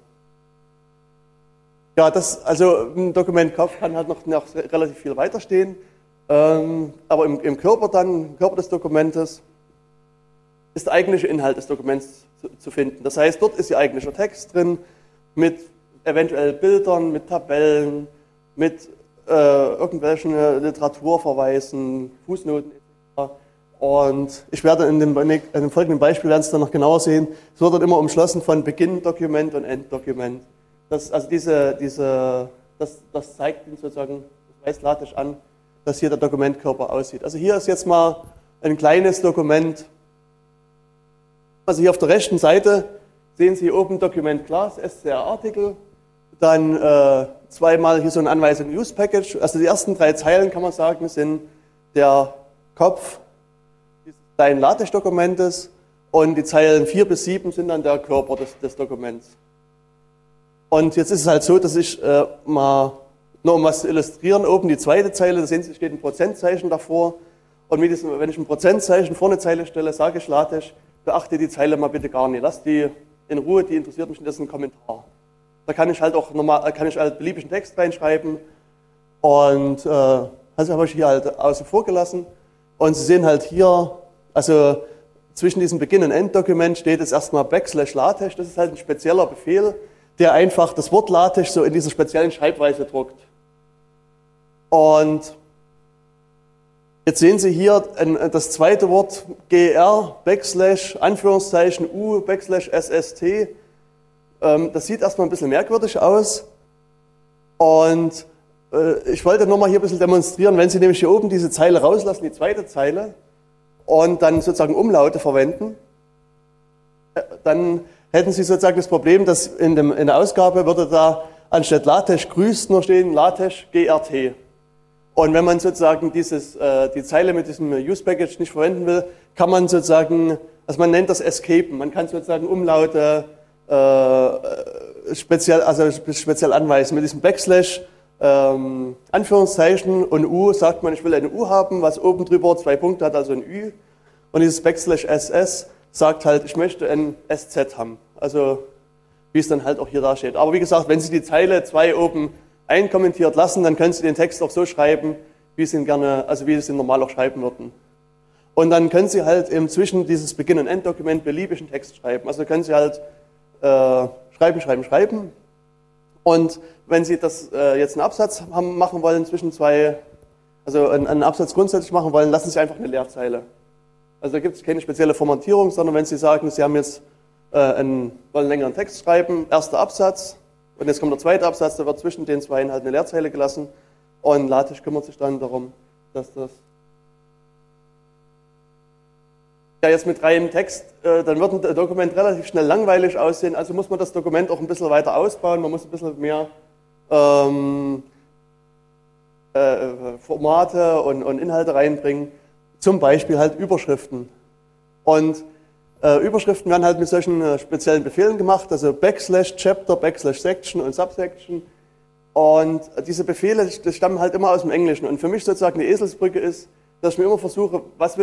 Ja, also im Dokument Kopf kann halt noch relativ viel weiterstehen. Aber im Körper des Dokumentes, ist der eigentliche Inhalt des Dokuments zu finden. Das heißt, dort ist Ihr eigentlicher Text drin, mit eventuell Bildern, mit Tabellen, mit irgendwelchen Literaturverweisen, Fußnoten etc. Und ich werde in dem folgenden Beispiel, werden Sie dann noch genauer sehen, es wird dann immer umschlossen von Beginn-Dokument und Enddokument. Das zeigt Ihnen sozusagen, das weist LaTeX an, dass hier der Dokumentkörper aussieht. Also hier ist jetzt mal ein kleines Dokument. Also hier auf der rechten Seite sehen Sie oben Dokument Class, SCR-Artikel, dann zweimal hier so eine Anweisung Use Package. Also die ersten 3 Zeilen, kann man sagen, sind der Kopf dieses kleinen LaTeX-Dokumentes und die Zeilen 4 bis 7 sind dann der Körper des Dokuments. Und jetzt ist es halt so, dass ich mal, nur um was zu illustrieren, oben die zweite Zeile, da sehen Sie, steht ein Prozentzeichen davor. Und wenn ich ein Prozentzeichen vor eine Zeile stelle, sage ich LaTeX, beachte die Zeile mal bitte gar nicht. Lass die in Ruhe, die interessiert mich nicht, das ist ein Kommentar. Da kann ich halt auch beliebigen Text reinschreiben. Und also habe ich hier halt außen vor gelassen. Und Sie sehen halt hier, also zwischen diesem Beginn- und Enddokument steht jetzt erstmal \LaTeX. Das ist halt ein spezieller Befehl, der einfach das Wort LaTeX so in dieser speziellen Schreibweise druckt. Und jetzt sehen Sie hier das zweite Wort gr \Anführungszeichen u \SST. Das sieht erstmal ein bisschen merkwürdig aus. Und ich wollte nochmal hier ein bisschen demonstrieren, wenn Sie nämlich hier oben diese Zeile rauslassen, die zweite Zeile, und dann sozusagen Umlaute verwenden, dann hätten Sie sozusagen das Problem, dass in der Ausgabe würde da anstatt LaTeX grüßt nur stehen LaTeX GRT. Und wenn man sozusagen die Zeile mit diesem Use Package nicht verwenden will, kann man sozusagen, also man nennt das Escapen, man kann sozusagen Umlaute speziell anweisen. Mit diesem Anführungszeichen und U sagt man, ich will eine U haben, was oben drüber 2 Punkte hat, also ein Ü. Und dieses \SS sagt halt, ich möchte ein SZ haben. Also wie es dann halt auch hier da steht. Aber wie gesagt, wenn Sie die Zeile 2 oben einkommentiert lassen, dann können Sie den Text auch so schreiben, wie Sie ihn gerne, also wie Sie ihn normal auch schreiben würden. Und dann können Sie halt eben zwischen dieses Beginn- und Enddokument beliebigen Text schreiben. Also können Sie halt schreiben. Und wenn Sie das jetzt einen Absatz machen wollen zwischen also einen Absatz grundsätzlich machen wollen, lassen Sie einfach eine Leerzeile. Also da gibt es keine spezielle Formatierung, sondern wenn Sie sagen, Sie haben jetzt wollen einen längeren Text schreiben, erster Absatz, und jetzt kommt der zweite Absatz, da wird zwischen den 2 halt eine Leerzeilen gelassen. Und LaTeX kümmert sich dann darum, dass das ja jetzt mit reinem Text, dann wird ein Dokument relativ schnell langweilig aussehen. Also muss man das Dokument auch ein bisschen weiter ausbauen. Man muss ein bisschen mehr Formate und Inhalte reinbringen. Zum Beispiel halt Überschriften. Und Überschriften werden halt mit solchen speziellen Befehlen gemacht, also \Chapter, \Section und Subsection. Und diese Befehle, das stammen halt immer aus dem Englischen. Und für mich sozusagen die Eselsbrücke ist, dass ich mir immer versuche,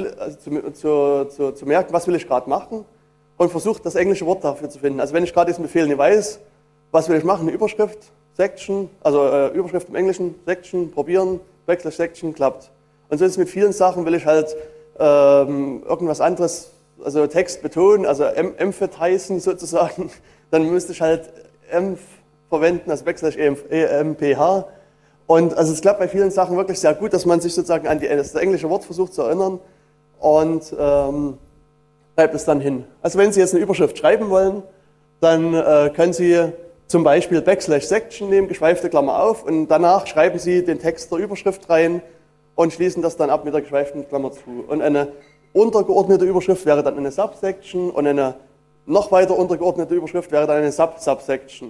zu merken, was will ich gerade machen, und versuche, das englische Wort dafür zu finden. Also wenn ich gerade diesen Befehl nicht weiß, was will ich machen, eine Überschrift, Section, also Überschrift im Englischen, Section, probieren, \Section, klappt. Und so ist es mit vielen Sachen, will ich halt irgendwas anderes, also Text betonen, also emphasizen sozusagen, dann müsste ich halt verwenden, also \EMPH. Und also es klappt bei vielen Sachen wirklich sehr gut, dass man sich sozusagen an das englische Wort versucht zu erinnern und schreibt es dann hin. Also wenn Sie jetzt eine Überschrift schreiben wollen, dann können Sie zum Beispiel \Section nehmen, geschweifte Klammer auf, und danach schreiben Sie den Text der Überschrift rein und schließen das dann ab mit der geschweiften Klammer zu. Und eine untergeordnete Überschrift wäre dann eine Subsection und eine noch weiter untergeordnete Überschrift wäre dann eine Subsection.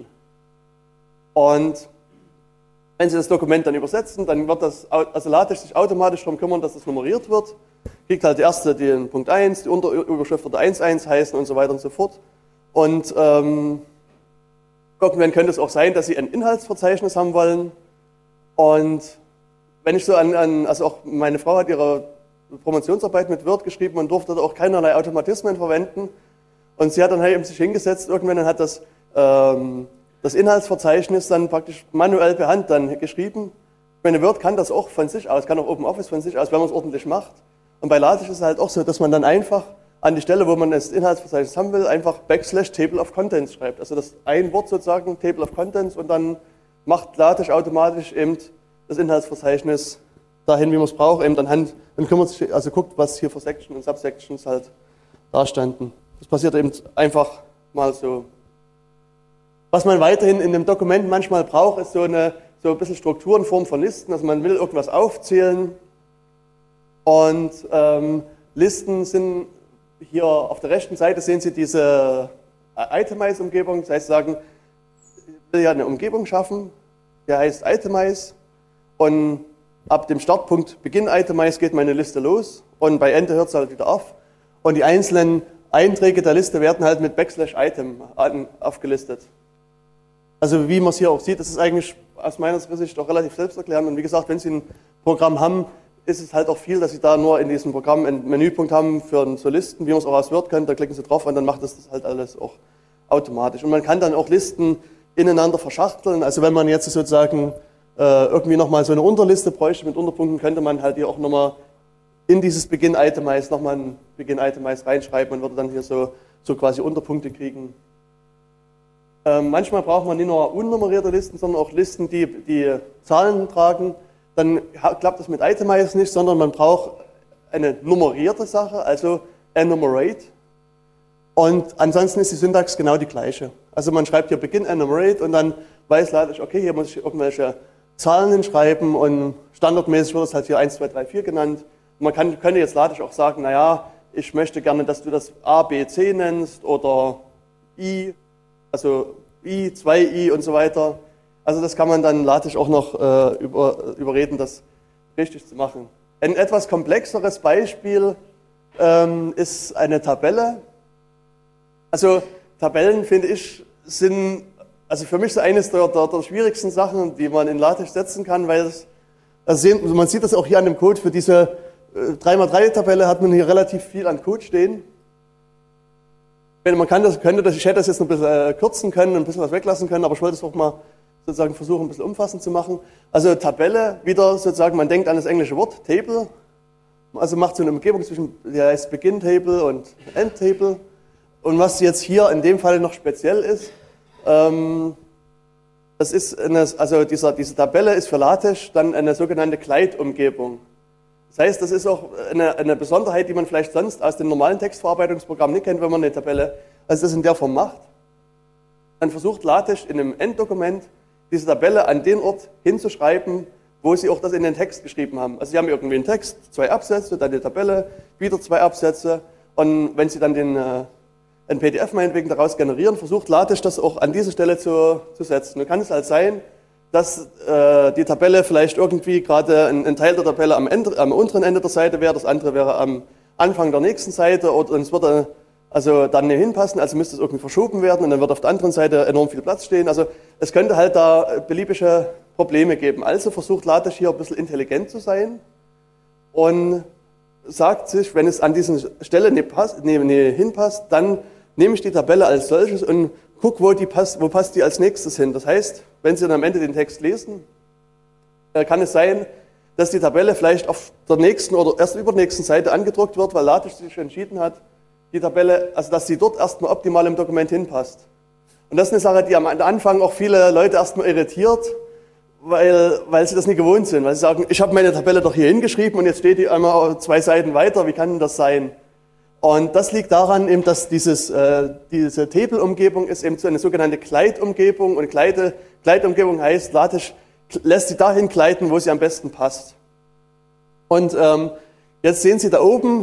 Und wenn Sie das Dokument dann übersetzen, dann wird also LaTeX sich automatisch darum kümmern, dass das nummeriert wird. Kriegt halt die erste den Punkt 1, die Unterüberschrift wird 1.1 heißen und so weiter und so fort. Und irgendwann könnte es auch sein, dass Sie ein Inhaltsverzeichnis haben wollen. Und wenn ich so also auch meine Frau hat ihre Promotionsarbeit mit Word geschrieben und durfte da auch keinerlei Automatismen verwenden. Und sie hat dann halt eben sich hingesetzt, irgendwann hat das Inhaltsverzeichnis dann praktisch manuell per Hand dann geschrieben. Meine Word kann das auch von sich aus, kann auch OpenOffice von sich aus, wenn man es ordentlich macht. Und bei LaTeX ist es halt auch so, dass man dann einfach an die Stelle, wo man das Inhaltsverzeichnis haben will, einfach /Table of Contents schreibt. Also das ein Wort sozusagen, Table of Contents, und dann macht LaTeX automatisch eben das Inhaltsverzeichnis dahin, wie man es braucht, eben anhand und kümmert sich, also guckt, was hier für Sections und Subsections halt da standen. Das passiert eben einfach mal so. Was man weiterhin in dem Dokument manchmal braucht, ist so ein bisschen Struktur in Form von Listen. Also man will irgendwas aufzählen und Listen sind hier auf der rechten Seite, sehen Sie diese Itemize-Umgebung. Das heißt, Sie sagen, ich will ja eine Umgebung schaffen, der heißt Itemize, und ab dem Startpunkt Begin Itemize geht meine Liste los und bei Ende hört es halt wieder auf. Und die einzelnen Einträge der Liste werden halt mit /Item aufgelistet. Also wie man es hier auch sieht, das ist eigentlich aus meiner Sicht auch relativ selbsterklärend. Und wie gesagt, wenn Sie ein Programm haben, ist es halt auch viel, dass Sie da nur in diesem Programm einen Menüpunkt haben für so Listen, wie man es auch aus Word kennt. Da klicken Sie drauf und dann macht das halt alles auch automatisch. Und man kann dann auch Listen ineinander verschachteln. Also wenn man jetzt sozusagen irgendwie nochmal so eine Unterliste bräuchte mit Unterpunkten, könnte man halt hier auch nochmal in dieses Begin Itemize nochmal ein Begin Itemize reinschreiben und würde dann hier so quasi Unterpunkte kriegen. Manchmal braucht man nicht nur unnummerierte Listen, sondern auch Listen, die Zahlen tragen. Dann klappt das mit Itemize nicht, sondern man braucht eine nummerierte Sache, also enumerate. Und ansonsten ist die Syntax genau die gleiche. Also man schreibt hier Begin enumerate und dann weiß LaTeX, okay, hier muss ich irgendwelche Zahlen hinschreiben und standardmäßig wird es halt hier 1, 2, 3, 4 genannt. Und man könnte jetzt LaTeX auch sagen, naja, ich möchte gerne, dass du das A, B, C nennst oder I, also I, 2i und so weiter. Also das kann man dann LaTeX auch noch überreden, das richtig zu machen. Ein etwas komplexeres Beispiel ist eine Tabelle. Also Tabellen, finde ich, sind also für mich so eines der schwierigsten Sachen, die man in LaTeX setzen kann, weil man sieht das auch hier an dem Code, für diese 3x3-Tabelle hat man hier relativ viel an Code stehen. Man könnte das, ich hätte das jetzt noch ein bisschen kürzen können, ein bisschen was weglassen können, aber ich wollte es auch mal sozusagen versuchen, ein bisschen umfassend zu machen. Also Tabelle, wieder sozusagen, man denkt an das englische Wort, Table, also macht so eine Umgebung zwischen, die heißt Begin Table und End Table. Und was jetzt hier in dem Fall noch speziell ist, das ist diese Tabelle ist für LaTeX dann eine sogenannte Glide-Umgebung. Das heißt, das ist auch eine Besonderheit, die man vielleicht sonst aus den normalen Textverarbeitungsprogrammen nicht kennt, wenn man eine Tabelle, also das in der Form macht. Dann versucht LaTeX in einem Enddokument diese Tabelle an den Ort hinzuschreiben, wo Sie auch das in den Text geschrieben haben. Also Sie haben irgendwie einen Text, 2 Absätze, dann die Tabelle, wieder 2 Absätze. Und wenn Sie dann ein PDF meinetwegen daraus generieren, versucht LaTeX das auch an diese Stelle zu setzen. Nun kann es halt sein, dass die Tabelle vielleicht irgendwie gerade ein Teil der Tabelle am unteren Ende der Seite wäre, das andere wäre am Anfang der nächsten Seite und es würde also dann nicht hinpassen, also müsste es irgendwie verschoben werden und dann wird auf der anderen Seite enorm viel Platz stehen. Also es könnte halt da beliebige Probleme geben. Also versucht LaTeX hier ein bisschen intelligent zu sein und sagt sich, wenn es an dieser Stelle nicht hinpasst, dann nehme ich die Tabelle als solches und gucke, wo passt die als nächstes hin. Das heißt, wenn Sie dann am Ende den Text lesen, kann es sein, dass die Tabelle vielleicht auf der nächsten oder erst übernächsten Seite angedruckt wird, weil LaTeX sich entschieden hat, die Tabelle, also dass sie dort erstmal optimal im Dokument hinpasst. Und das ist eine Sache, die am Anfang auch viele Leute erstmal irritiert, weil sie das nicht gewohnt sind. Weil sie sagen, ich habe meine Tabelle doch hier hingeschrieben und jetzt steht die einmal 2 Seiten weiter, wie kann denn das sein? Und das liegt daran, eben, dass diese Table-Umgebung ist eben so eine sogenannte Glide-Umgebung. Und Glide-Umgebung heißt, LaTeX lässt sie dahin gleiten, wo sie am besten passt. Und jetzt sehen Sie da oben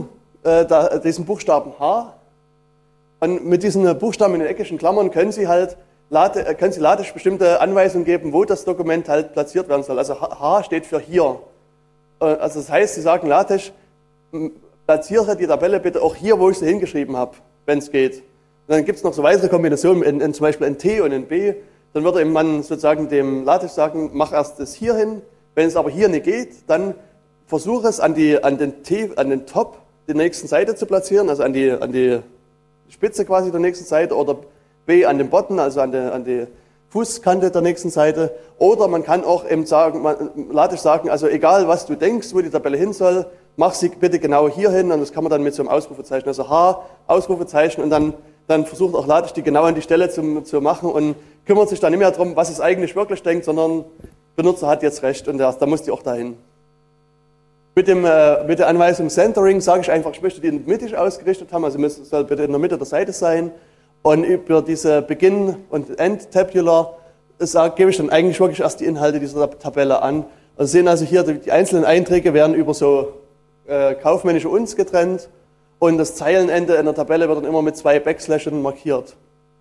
diesen Buchstaben H. Und mit diesen Buchstaben in den eckigen Klammern können Sie LaTeX bestimmte Anweisungen geben, wo das Dokument halt platziert werden soll. Also H steht für hier. Also das heißt, Sie sagen LaTeX, platziere die Tabelle bitte auch hier, wo ich sie hingeschrieben habe, wenn es geht. Und dann gibt es noch so weitere Kombinationen, zum Beispiel ein T und ein B. Dann würde man sozusagen dem LaTeX sagen, mach erst das hier hin. Wenn es aber hier nicht geht, dann versuche es an den Top der nächsten Seite zu platzieren, also an die Spitze quasi der nächsten Seite, oder B an den Bottom, also an die Fußkante der nächsten Seite. Oder man kann auch eben sagen, LaTeX sagen, also egal was du denkst, wo die Tabelle hin soll, mach sie bitte genau hier hin, und das kann man dann mit so einem Ausrufezeichen, also H, Ausrufezeichen, und dann versucht auch LaTeX die genau an die Stelle zu machen und kümmert sich dann nicht mehr darum, was es eigentlich wirklich denkt, sondern Benutzer hat jetzt recht und da muss die auch dahin. Mit der Anweisung Centering sage ich einfach, ich möchte die mittig ausgerichtet haben, also es soll bitte in der Mitte der Seite sein. Und über diese Begin- und End-Tabular gebe ich dann eigentlich wirklich erst die Inhalte dieser Tabelle an. Also sehen also hier, die einzelnen Einträge werden über so kaufmännische Uns getrennt und das Zeilenende in der Tabelle wird dann immer mit 2 Backslashen markiert.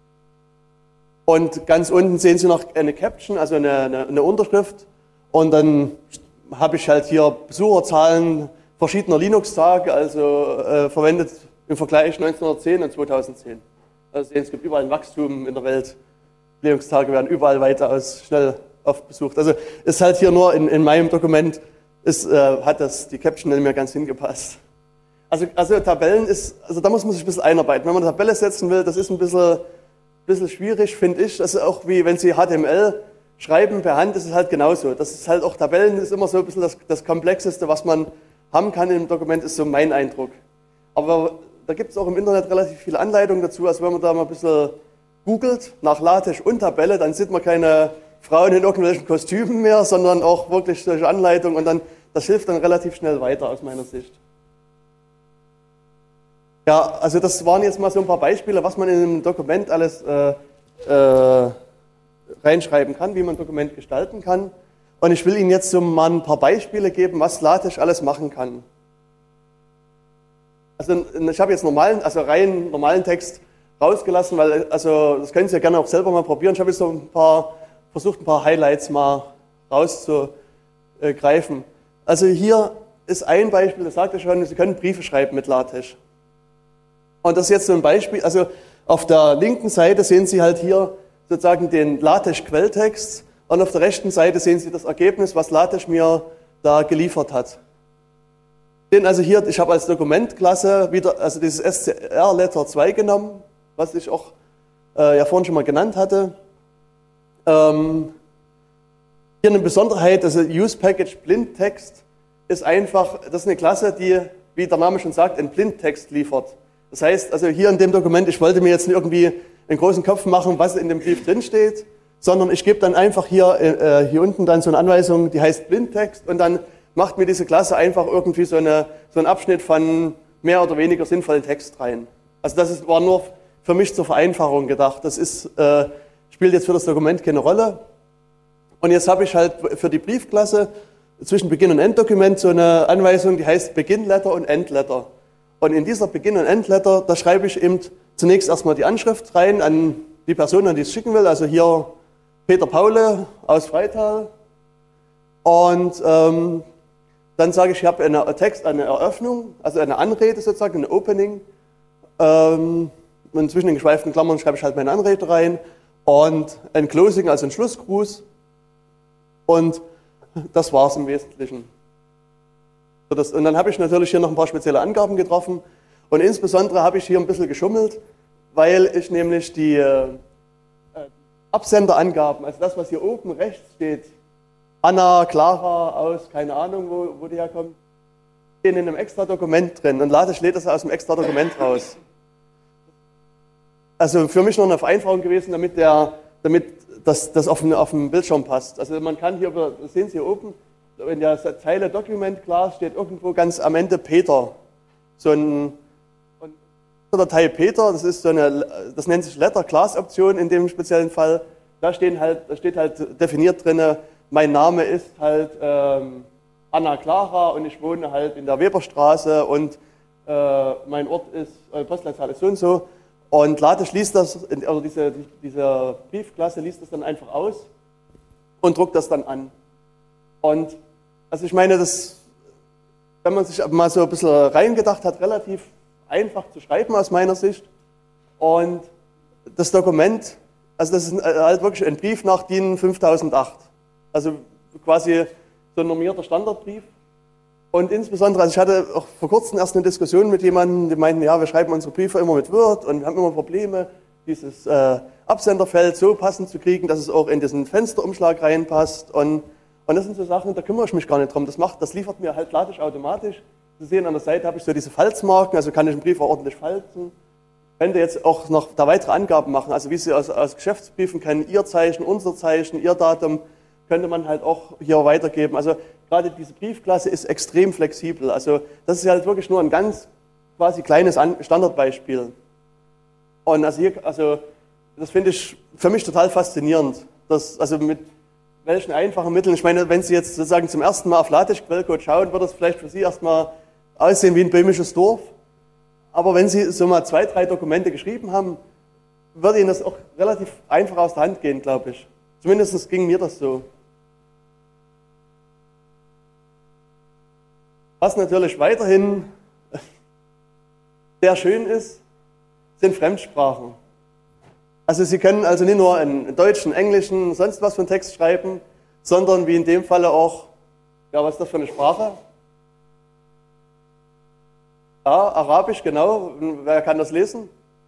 Und ganz unten sehen Sie noch eine Caption, also eine Unterschrift, und dann habe ich halt hier Besucherzahlen verschiedener Linux-Tage, also verwendet im Vergleich 1910 und 2010. Also sehen, es gibt überall ein Wachstum in der Welt. Linux-Tage werden überall weitaus schnell oft besucht. Also ist halt hier nur in meinem Dokument, hat die Caption nicht mehr ganz hingepasst. Also Tabellen da muss man sich ein bisschen einarbeiten. Wenn man eine Tabelle setzen will, das ist ein bisschen schwierig, finde ich. Das ist auch wie, wenn Sie HTML schreiben per Hand, das ist halt genauso. Das ist halt auch, Tabellen ist immer so ein bisschen das Komplexeste, was man haben kann im Dokument, ist so mein Eindruck. Aber da gibt es auch im Internet relativ viele Anleitungen dazu. Also wenn man da mal ein bisschen googelt nach LaTeX und Tabelle, dann sieht man keine Frauen in irgendwelchen Kostümen mehr, sondern auch wirklich solche Anleitungen, und das hilft dann relativ schnell weiter aus meiner Sicht. Ja, also das waren jetzt mal so ein paar Beispiele, was man in einem Dokument alles reinschreiben kann, wie man ein Dokument gestalten kann. Und ich will Ihnen jetzt so mal ein paar Beispiele geben, was LaTeX alles machen kann. Also ich habe jetzt rein normalen Text rausgelassen, weil, also das können Sie ja gerne auch selber mal probieren. Ich habe jetzt so versucht, ein paar Highlights mal rauszugreifen. Also hier ist ein Beispiel, das sagt ja schon, Sie können Briefe schreiben mit LaTeX. Und das ist jetzt so ein Beispiel, also auf der linken Seite sehen Sie halt hier sozusagen den LaTeX-Quelltext, und auf der rechten Seite sehen Sie das Ergebnis, was LaTeX mir da geliefert hat. Also hier, ich habe als Dokumentklasse wieder, also dieses SCR-Letter 2 genommen, was ich auch ja vorhin schon mal genannt hatte. Hier eine Besonderheit, also UsePackage-Blindtext ist einfach, das ist eine Klasse, die, wie der Name schon sagt, einen Blindtext liefert. Das heißt, also hier in dem Dokument, ich wollte mir jetzt nicht irgendwie einen großen Kopf machen, was in dem Brief drin steht, sondern ich gebe dann einfach hier unten dann so eine Anweisung, die heißt Blindtext, und dann macht mir diese Klasse einfach irgendwie so einen Abschnitt von mehr oder weniger sinnvollen Text rein. Also das war nur für mich zur Vereinfachung gedacht. Das spielt jetzt für das Dokument keine Rolle. Und jetzt habe ich halt für die Briefklasse zwischen Beginn- und Enddokument so eine Anweisung, die heißt Begin-Letter und End-Letter. Und in dieser Beginn- und End-Letter, da schreibe ich eben zunächst erstmal die Anschrift rein an die Person, an die ich es schicken will. Also hier Peter Paule aus Freital. Und dann sage ich habe eine Eröffnung, also eine Anrede sozusagen, ein Opening. Und zwischen den geschweiften Klammern schreibe ich halt meine Anrede rein. Und ein Closing, also ein Schlussgruß. Und das war es im Wesentlichen. Und dann habe ich natürlich hier noch ein paar spezielle Angaben getroffen. Und insbesondere habe ich hier ein bisschen geschummelt, weil ich nämlich die Absenderangaben, also das, was hier oben rechts steht, Anna, Clara aus, keine Ahnung, wo die herkommen, stehen in einem extra Dokument drin. Und LaTeX lädt das aus dem extra Dokument raus. Also für mich noch eine Vereinfachung gewesen, damit das auf dem Bildschirm passt. Also man kann hier, das sehen Sie hier oben, in der Zeile Document Class steht irgendwo ganz am Ende Peter. So eine Datei Peter, das nennt sich Letter Class Option in dem speziellen Fall. Da steht halt definiert drin, mein Name ist halt Anna Clara und ich wohne halt in der Weberstraße und mein Ort ist, Postleitzahl ist so und so. Und Latisch liest das, also diese Briefklasse liest das dann einfach aus und druckt das dann an. Und also ich meine, das, wenn man sich mal so ein bisschen reingedacht hat, relativ einfach zu schreiben aus meiner Sicht. Und das Dokument, also das ist halt wirklich ein Brief nach DIN 5008. Also quasi so ein normierter Standardbrief. Und insbesondere, also ich hatte auch vor kurzem erst eine Diskussion mit jemandem, die meinten, ja, wir schreiben unsere Briefe immer mit Word und wir haben immer Probleme, dieses Absenderfeld so passend zu kriegen, dass es auch in diesen Fensterumschlag reinpasst. Und das sind so Sachen, da kümmere ich mich gar nicht drum. Das liefert mir halt Latisch automatisch. Sie sehen, an der Seite habe ich so diese Falzmarken, also kann ich einen Brief auch ordentlich falzen. Ich könnte jetzt auch noch da weitere Angaben machen, also wie Sie aus Geschäftsbriefen kennen, Ihr Zeichen, unser Zeichen, Ihr Datum, könnte man halt auch hier weitergeben. Also gerade diese Briefklasse ist extrem flexibel. Also das ist halt wirklich nur ein ganz quasi kleines Standardbeispiel. Und also das finde ich für mich total faszinierend. Also mit welchen einfachen Mitteln, ich meine, wenn Sie jetzt sozusagen zum ersten Mal auf Latisch-Quellcode schauen, wird das vielleicht für Sie erstmal aussehen wie ein böhmisches Dorf. Aber wenn Sie so mal 2, 3 Dokumente geschrieben haben, würde Ihnen das auch relativ einfach aus der Hand gehen, glaube ich. Zumindest ging mir das so. Was natürlich weiterhin sehr schön ist, sind Fremdsprachen. Also Sie können also nicht nur in Deutschen, Englischen, sonst was für einen Text schreiben, sondern wie in dem Falle auch, ja, was ist das für eine Sprache? Ja, Arabisch, genau. Wer kann das lesen?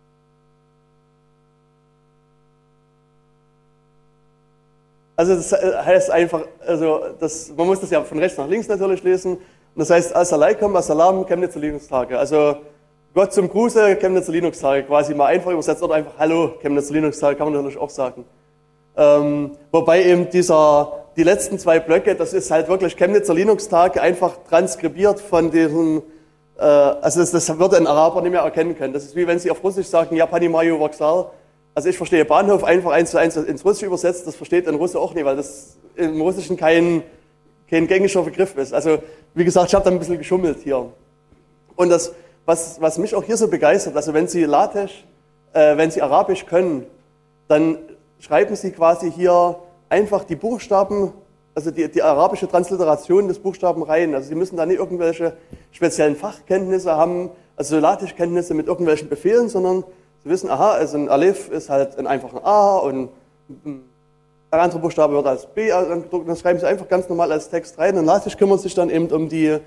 Also das heißt einfach, also man muss das ja von rechts nach links natürlich lesen. Und das heißt As-Alaikum, As-Salam, Chemnitzer Linux-Tage. Also Gott zum Gruße, Chemnitzer Linux-Tage, quasi mal einfach übersetzt oder einfach Hallo, Chemnitzer Linux-Tage, kann man natürlich auch sagen. Wobei eben die letzten 2 Blöcke, das ist halt wirklich Chemnitzer Linux-Tage, einfach transkribiert von diesem, also das würde ein Araber nicht mehr erkennen können. Das ist wie wenn Sie auf Russisch sagen, Japani Mayo Vokzal. Also ich verstehe Bahnhof einfach 1:1 ins Russische übersetzt, das versteht ein Russe auch nicht, weil das im Russischen kein gängiger Begriff ist. Also wie gesagt, ich habe da ein bisschen geschummelt hier. Und das, was mich auch hier so begeistert, also wenn Sie wenn Sie Arabisch können, dann schreiben Sie quasi hier einfach die Buchstaben, also die arabische Transliteration des Buchstaben rein. Also Sie müssen da nicht irgendwelche speziellen Fachkenntnisse haben, also Latischkenntnisse mit irgendwelchen Befehlen, sondern Sie wissen, aha, also ein Alef ist halt ein einfacher A und ein anderer Buchstabe wird als B angedruckt und das schreiben Sie einfach ganz normal als Text rein. Und Latisch kümmert sich dann eben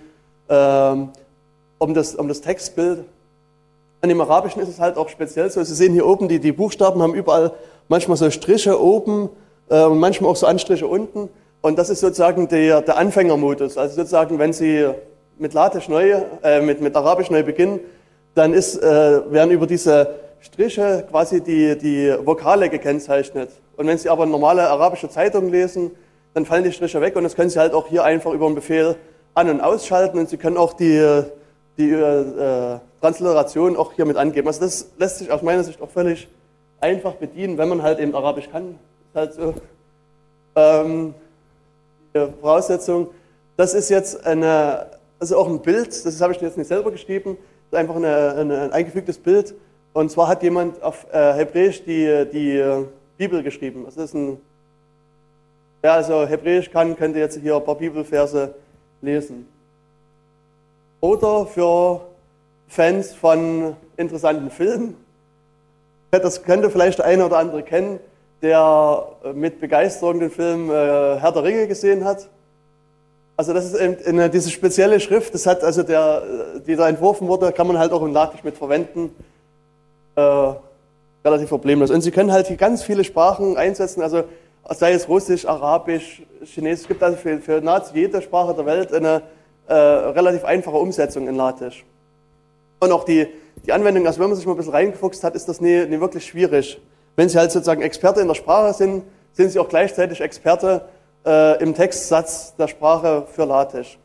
um das Textbild. An dem Arabischen ist es halt auch speziell so. Sie sehen hier oben, die Buchstaben haben überall manchmal so Striche oben und manchmal auch so Anstriche unten. Und das ist sozusagen der Anfängermodus. Also sozusagen, wenn Sie mit mit Arabisch neu beginnen, dann werden über diese Striche quasi die Vokale gekennzeichnet. Und wenn Sie aber normale arabische Zeitungen lesen, dann fallen die Striche weg und das können Sie halt auch hier einfach über einen Befehl an- und ausschalten und Sie können auch die Transliteration auch hier mit angeben. Also das lässt sich aus meiner Sicht auch völlig einfach bedienen, wenn man halt eben Arabisch kann. Das ist halt so die Voraussetzung. Das ist jetzt also auch ein Bild, das habe ich jetzt nicht selber geschrieben, das ist einfach ein eingefügtes Bild. Und zwar hat jemand auf Hebräisch die Bibel geschrieben. Also das ist wer also Hebräisch kann, könnte jetzt hier ein paar Bibelverse lesen. Oder für Fans von interessanten Filmen. Das könnte vielleicht der eine oder andere kennen, der mit Begeisterung den Film Herr der Ringe gesehen hat. Also das ist eben diese spezielle Schrift, das hat also die da entworfen wurde, kann man halt auch in Latisch mit verwenden. Relativ problemlos. Und Sie können halt hier ganz viele Sprachen einsetzen, also sei es Russisch, Arabisch, Chinesisch, es gibt also für nahezu jede Sprache der Welt eine relativ einfache Umsetzung in Latisch. Und auch die Anwendung, also wenn man sich mal ein bisschen reingefuchst hat, ist das nie wirklich schwierig. Wenn Sie halt sozusagen Experte in der Sprache sind, sind Sie auch gleichzeitig Experte im Textsatz der Sprache für Latisch.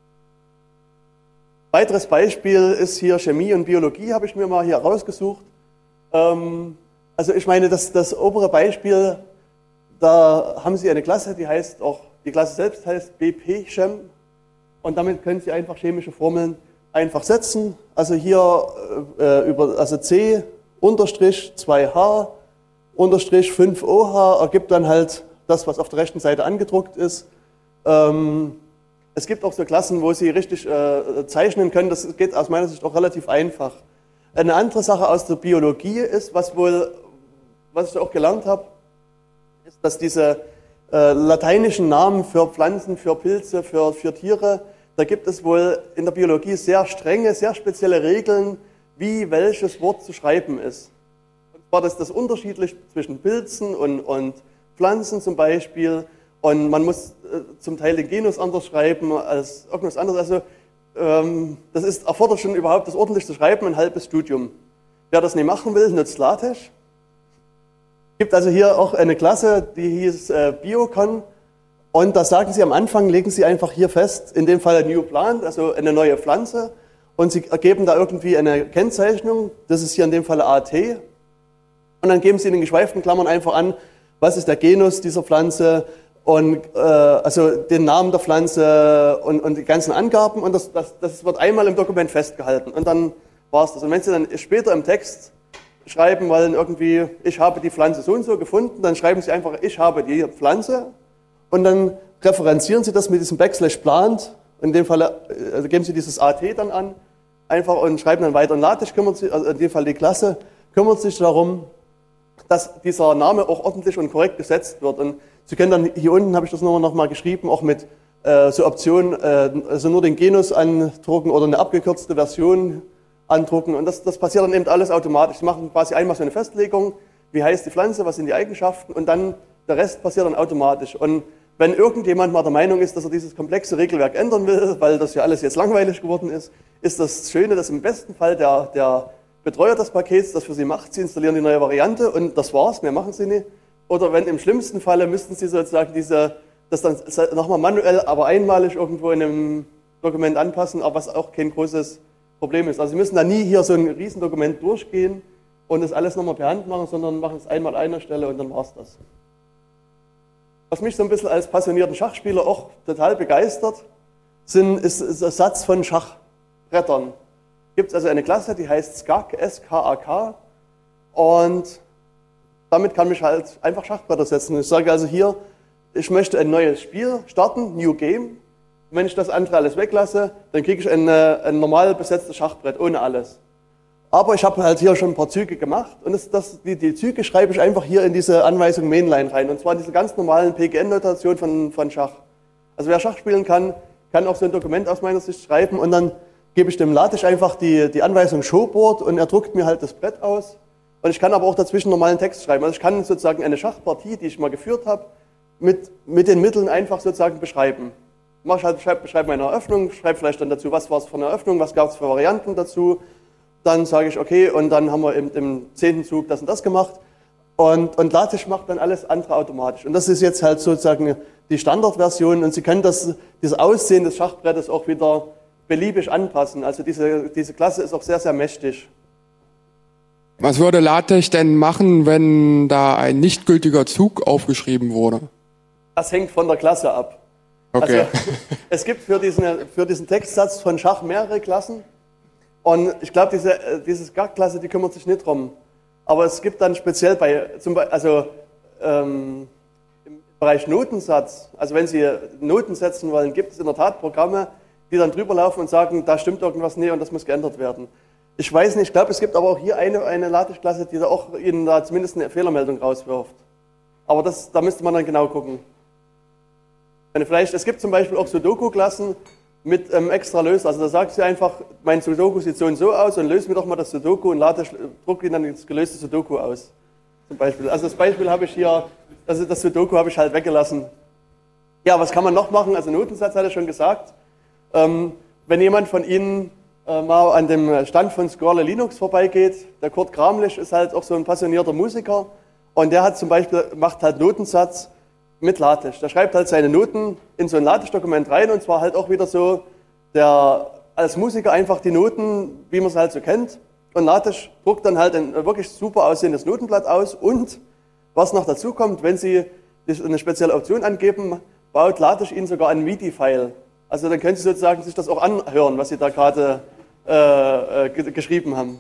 Weiteres Beispiel ist hier Chemie und Biologie, habe ich mir mal hier rausgesucht. Also ich meine, das obere Beispiel, da haben Sie eine Klasse, die Klasse selbst heißt BP Chem und damit können Sie einfach chemische Formeln einfach setzen. Also hier also C unterstrich 2H unterstrich 5OH ergibt dann halt das, was auf der rechten Seite angedruckt ist. Es gibt auch so Klassen, wo Sie richtig zeichnen können. Das geht aus meiner Sicht auch relativ einfach. Eine andere Sache aus der Biologie ist, was ich auch gelernt habe, ist, dass diese lateinischen Namen für Pflanzen, für Pilze, für Tiere, da gibt es wohl in der Biologie sehr strenge, sehr spezielle Regeln, wie welches Wort zu schreiben ist. Und zwar ist das unterschiedlich zwischen Pilzen und Pflanzen zum Beispiel. Und man muss zum Teil den Genus anders schreiben als irgendwas anderes. Also das erfordert schon überhaupt das ordentlich zu schreiben, ein halbes Studium. Wer das nicht machen will, nutzt LaTeX. Es gibt also hier auch eine Klasse, die hieß Biocon. Und da sagen Sie am Anfang, legen Sie einfach hier fest, in dem Fall ein New Plant, also eine neue Pflanze. Und Sie ergeben da irgendwie eine Kennzeichnung. Das ist hier in dem Fall AT. Und dann geben Sie in den geschweiften Klammern einfach an, was ist der Genus dieser Pflanze und also den Namen der Pflanze und die ganzen Angaben. Und das wird einmal im Dokument festgehalten. Und dann war es das. Und wenn Sie dann später im Text schreiben wollen, irgendwie, ich habe die Pflanze so und so gefunden, dann schreiben Sie einfach, ich habe die Pflanze. Und dann referenzieren Sie das mit diesem /plant. In dem Fall also geben Sie dieses AT dann an, einfach und schreiben dann weiter. Und LaTeX kümmert sich, also in dem Fall die Klasse, kümmert sich darum, dass dieser Name auch ordentlich und korrekt gesetzt wird. Und Sie können dann, hier unten habe ich das noch mal geschrieben, auch mit so Optionen, also nur den Genus andrucken oder eine abgekürzte Version andrucken. Und das passiert dann eben alles automatisch. Sie machen quasi einmal so eine Festlegung, wie heißt die Pflanze, was sind die Eigenschaften und dann der Rest passiert dann automatisch. Und wenn irgendjemand mal der Meinung ist, dass er dieses komplexe Regelwerk ändern will, weil das ja alles jetzt langweilig geworden ist, ist das Schöne, dass im besten Fall der Betreuer des Pakets das für Sie macht. Sie installieren die neue Variante und das war's, mehr machen Sie nicht. Oder wenn im schlimmsten Falle müssten Sie sozusagen das dann nochmal manuell, aber einmalig irgendwo in einem Dokument anpassen, aber was auch kein großes Problem ist. Also Sie müssen da nie hier so ein Riesendokument durchgehen und das alles nochmal per Hand machen, sondern machen es einmal an einer Stelle und dann war's das. Was mich so ein bisschen als passionierten Schachspieler auch total begeistert, ist der Satz von Schachbrettern. Gibt es also eine Klasse, die heißt SKAK, S-K-A-K, und damit kann ich halt einfach Schachbretter setzen. Ich sage also hier, ich möchte ein neues Spiel starten, New Game. Und wenn ich das andere alles weglasse, dann kriege ich ein normal besetztes Schachbrett, ohne alles. Aber ich habe halt hier schon ein paar Züge gemacht und die Züge schreibe ich einfach hier in diese Anweisung Mainline rein. Und zwar in diese ganz normalen PGN-Notation von Schach. Also wer Schach spielen kann auch so ein Dokument aus meiner Sicht schreiben und dann gebe ich dem LaTeX einfach die Anweisung Showboard und er druckt mir halt das Brett aus. Und ich kann aber auch dazwischen normalen Text schreiben. Also ich kann sozusagen eine Schachpartie, die ich mal geführt habe, mit den Mitteln einfach sozusagen beschreiben. Beschreibe meine Eröffnung, schreibe vielleicht dann dazu, was war es für eine Eröffnung, was gab es für Varianten dazu. Dann sage ich, okay, und dann haben wir im 10. Zug das und das gemacht. Und LaTeX macht dann alles andere automatisch. Und das ist jetzt halt sozusagen die Standardversion. Und Sie können das Aussehen des Schachbrettes auch wieder beliebig anpassen. Also diese Klasse ist auch sehr, sehr mächtig. Was würde LaTeX denn machen, wenn da ein nicht gültiger Zug aufgeschrieben wurde? Das hängt von der Klasse ab. Okay. Also, es gibt für diesen Textsatz von Schach mehrere Klassen. Und ich glaube, diese SKAK-Klasse, die kümmert sich nicht drum. Aber es gibt dann speziell im Bereich Notensatz, also wenn Sie Noten setzen wollen, gibt es in der Tat Programme, die dann drüber laufen und sagen, da stimmt irgendwas nicht und das muss geändert werden. Ich weiß nicht, ich glaube, es gibt aber auch hier eine LaTeX-Klasse, die da auch Ihnen da zumindest eine Fehlermeldung rauswirft. Aber da müsste man dann genau gucken. Es gibt zum Beispiel auch Sudoku-Klassen mit extra Löser. Also da sagt sie einfach, mein Sudoku sieht so und so aus und löse mir doch mal das Sudoku und LaTeX druckt Ihnen dann das gelöste Sudoku aus. Zum Beispiel. Also das Beispiel habe ich hier, also das Sudoku habe ich halt weggelassen. Ja, was kann man noch machen? Also Notensatz hat er schon gesagt. Wenn jemand von Ihnen mal an dem Stand von Scorle Linux vorbeigeht, der Kurt Kramlich ist halt auch so ein passionierter Musiker und der hat zum Beispiel, macht halt Notensatz mit LaTeX. Der schreibt halt seine Noten in so ein LaTeX-Dokument rein und zwar halt auch wieder so, als Musiker einfach die Noten, wie man es halt so kennt. Und LaTeX druckt dann halt ein wirklich super aussehendes Notenblatt aus und was noch dazu kommt, wenn Sie eine spezielle Option angeben, baut LaTeX Ihnen sogar ein MIDI-File. Also dann können Sie sozusagen sich das auch anhören, was Sie da gerade geschrieben haben.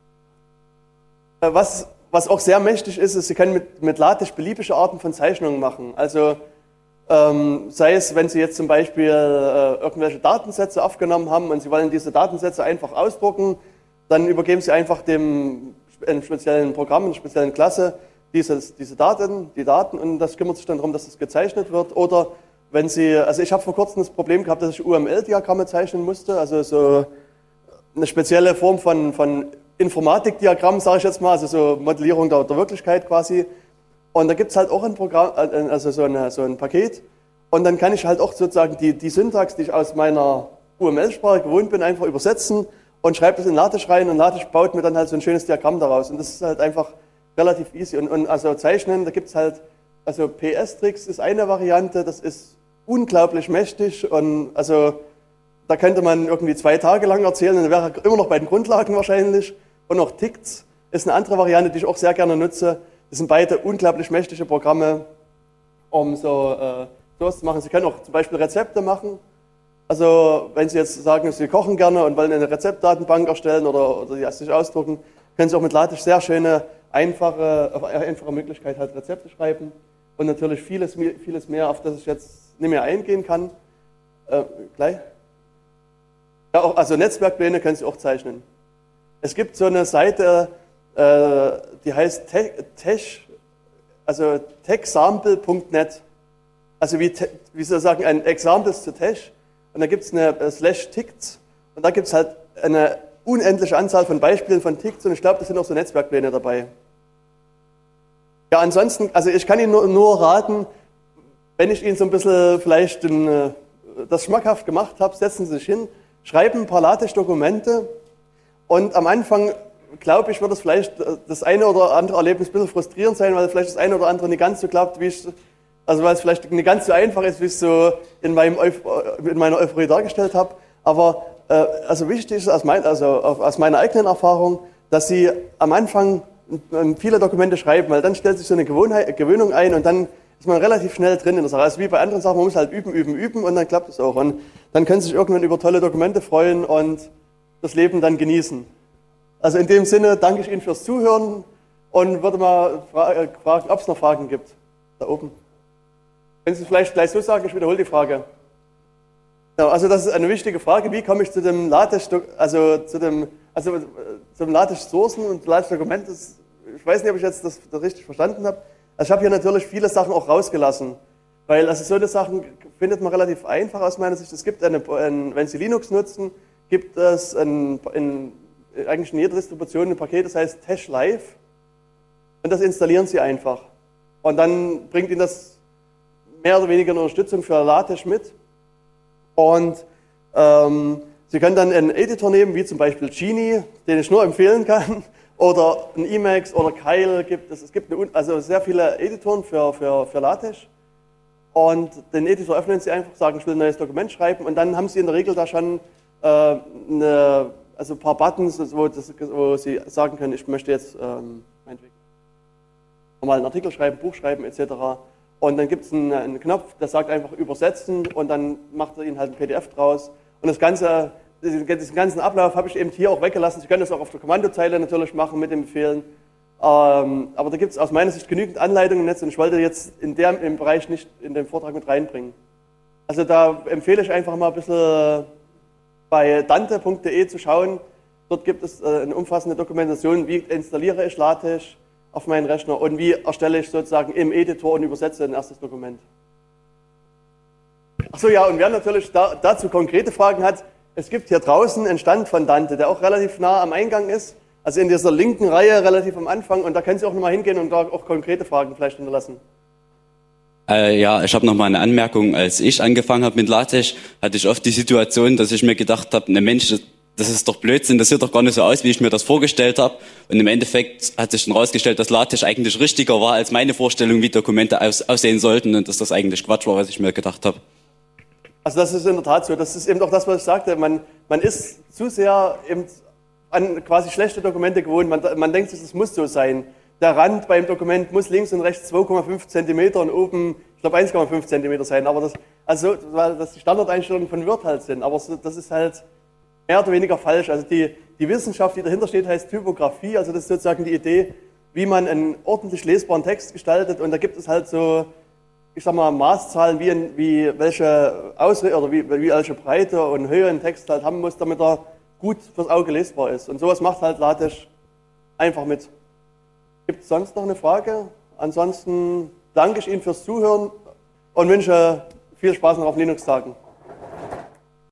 Was auch sehr mächtig ist, Sie können mit LaTeX beliebige Arten von Zeichnungen machen. Also sei es, wenn Sie jetzt zum Beispiel irgendwelche Datensätze aufgenommen haben und Sie wollen diese Datensätze einfach ausdrucken, dann übergeben Sie einfach einem speziellen Programm, einer speziellen Klasse die Daten und das kümmert sich dann darum, dass es gezeichnet wird. Oder wenn Sie, also ich habe vor kurzem das Problem gehabt, dass ich UML-Diagramme zeichnen musste, also so eine spezielle Form von Informatikdiagramm, sage ich jetzt mal, also so Modellierung der Wirklichkeit quasi. Und da gibt es halt auch ein Programm, also so ein Paket. Und dann kann ich halt auch sozusagen die Syntax, die ich aus meiner UML-Sprache gewohnt bin, einfach übersetzen und schreibe das in LaTeX rein und LaTeX baut mir dann halt so ein schönes Diagramm daraus. Und das ist halt einfach relativ easy. Und also Zeichnen, da gibt es halt, also PS-Tricks ist eine Variante, das ist unglaublich mächtig und also da könnte man irgendwie 2 Tage lang erzählen und dann wäre immer noch bei den Grundlagen wahrscheinlich. Und auch Ticts ist eine andere Variante, die ich auch sehr gerne nutze. Das sind beide unglaublich mächtige Programme, um sowas zu machen. Sie können auch zum Beispiel Rezepte machen. Also wenn Sie jetzt sagen, Sie kochen gerne und wollen eine Rezeptdatenbank erstellen oder die sich ausdrucken, können Sie auch mit LaTeX sehr schöne, einfache Möglichkeit halt Rezepte schreiben. Und natürlich vieles mehr, auf das ich jetzt nicht mehr eingehen kann. Gleich. Ja, auch, also Netzwerkpläne können Sie auch zeichnen. Es gibt so eine Seite, die heißt techsample.net. Also wie sozusagen ein Examples zu Tech. Und da gibt es eine /Ticts und da gibt es halt eine unendliche Anzahl von Beispielen von Ticts und ich glaube, da sind auch so Netzwerkpläne dabei. Ja, ansonsten, also ich kann Ihnen nur raten, wenn ich Ihnen so ein bisschen vielleicht das schmackhaft gemacht habe, setzen Sie sich hin, schreiben ein paar LaTeX-Dokumente und am Anfang, glaube ich, wird es vielleicht das eine oder andere Erlebnis ein bisschen frustrierend sein, weil vielleicht das eine oder andere nicht ganz so klappt, weil es vielleicht nicht ganz so einfach ist, wie ich es so in meiner Euphorie dargestellt habe. Aber also wichtig ist aus meiner eigenen Erfahrung, dass Sie am Anfang viele Dokumente schreiben, weil dann stellt sich so eine Gewöhnung ein und dann ist man relativ schnell drin in der Sache. Also wie bei anderen Sachen, man muss halt üben und dann klappt es auch. Und dann können Sie sich irgendwann über tolle Dokumente freuen und das Leben dann genießen. Also in dem Sinne danke ich Ihnen fürs Zuhören und würde mal fragen, ob es noch Fragen gibt. Da oben. Können Sie vielleicht gleich so sagen, ich wiederhole die Frage. Ja, also das ist eine wichtige Frage, wie komme ich zu dem LaTeX, zum LaTeX Sourcen und LaTeX Dokument, ich weiß nicht, ob ich jetzt das richtig verstanden habe. Also ich habe hier natürlich viele Sachen auch rausgelassen, weil also solche Sachen findet man relativ einfach aus meiner Sicht. Es gibt wenn Sie Linux nutzen, gibt es eigentlich in jeder Distribution ein Paket, das heißt Tesh Live und das installieren Sie einfach. Und dann bringt Ihnen das mehr oder weniger eine Unterstützung für LaTeX mit. Und Sie können dann einen Editor nehmen, wie zum Beispiel Genie, den ich nur empfehlen kann, oder ein Emacs oder Keil gibt es. Es gibt also sehr viele Editoren für LaTeX. Und den Editor öffnen Sie einfach, sagen, ich will ein neues Dokument schreiben und dann haben Sie in der Regel da schon ein paar Buttons, wo Sie sagen können, ich möchte jetzt meinetwegen normal einen Artikel schreiben, Buch schreiben etc. Und dann gibt es einen Knopf, der sagt einfach übersetzen und dann macht er Ihnen halt ein PDF draus. Und diesen ganzen Ablauf habe ich eben hier auch weggelassen. Sie können das auch auf der Kommandozeile natürlich machen mit den Befehlen. Aber da gibt es aus meiner Sicht genügend Anleitungen im Netz und ich wollte jetzt im Bereich nicht in den Vortrag mit reinbringen. Also da empfehle ich einfach mal ein bisschen bei dante.de zu schauen. Dort gibt es eine umfassende Dokumentation, wie installiere ich LaTeX auf meinen Rechner und wie erstelle ich sozusagen im Editor und übersetze ein erstes Dokument. Achso, ja, und wer natürlich dazu konkrete Fragen hat, es gibt hier draußen einen Stand von Dante, der auch relativ nah am Eingang ist, also in dieser linken Reihe relativ am Anfang und da können Sie auch nochmal hingehen und da auch konkrete Fragen vielleicht hinterlassen. Ja, ich habe noch mal eine Anmerkung. Als ich angefangen habe mit LaTeX, hatte ich oft die Situation, dass ich mir gedacht habe, ne Mensch, das ist doch Blödsinn, das sieht doch gar nicht so aus, wie ich mir das vorgestellt habe. Und im Endeffekt hat sich dann rausgestellt, dass LaTeX eigentlich richtiger war als meine Vorstellung, wie Dokumente aussehen sollten und dass das eigentlich Quatsch war, was ich mir gedacht habe. Also das ist in der Tat so. Das ist eben auch das, was ich sagte. Man ist zu sehr eben an quasi schlechte Dokumente gewohnt. Man denkt sich, das muss so sein. Der Rand beim Dokument muss links und rechts 2,5 cm und oben, ich glaube 1,5 cm sein. Aber weil das die Standardeinstellungen von Word halt sind. Aber das ist halt mehr oder weniger falsch. Also die Wissenschaft, die dahinter steht, heißt Typografie. Also das ist sozusagen die Idee, wie man einen ordentlich lesbaren Text gestaltet. Und da gibt es halt so, ich sag mal, Maßzahlen, welche Breite und Höhe ein Text halt haben muss, damit er gut fürs Auge lesbar ist. Und sowas macht halt LaTeX einfach mit. Gibt es sonst noch eine Frage? Ansonsten danke ich Ihnen fürs Zuhören und wünsche viel Spaß noch auf Linux-Tagen.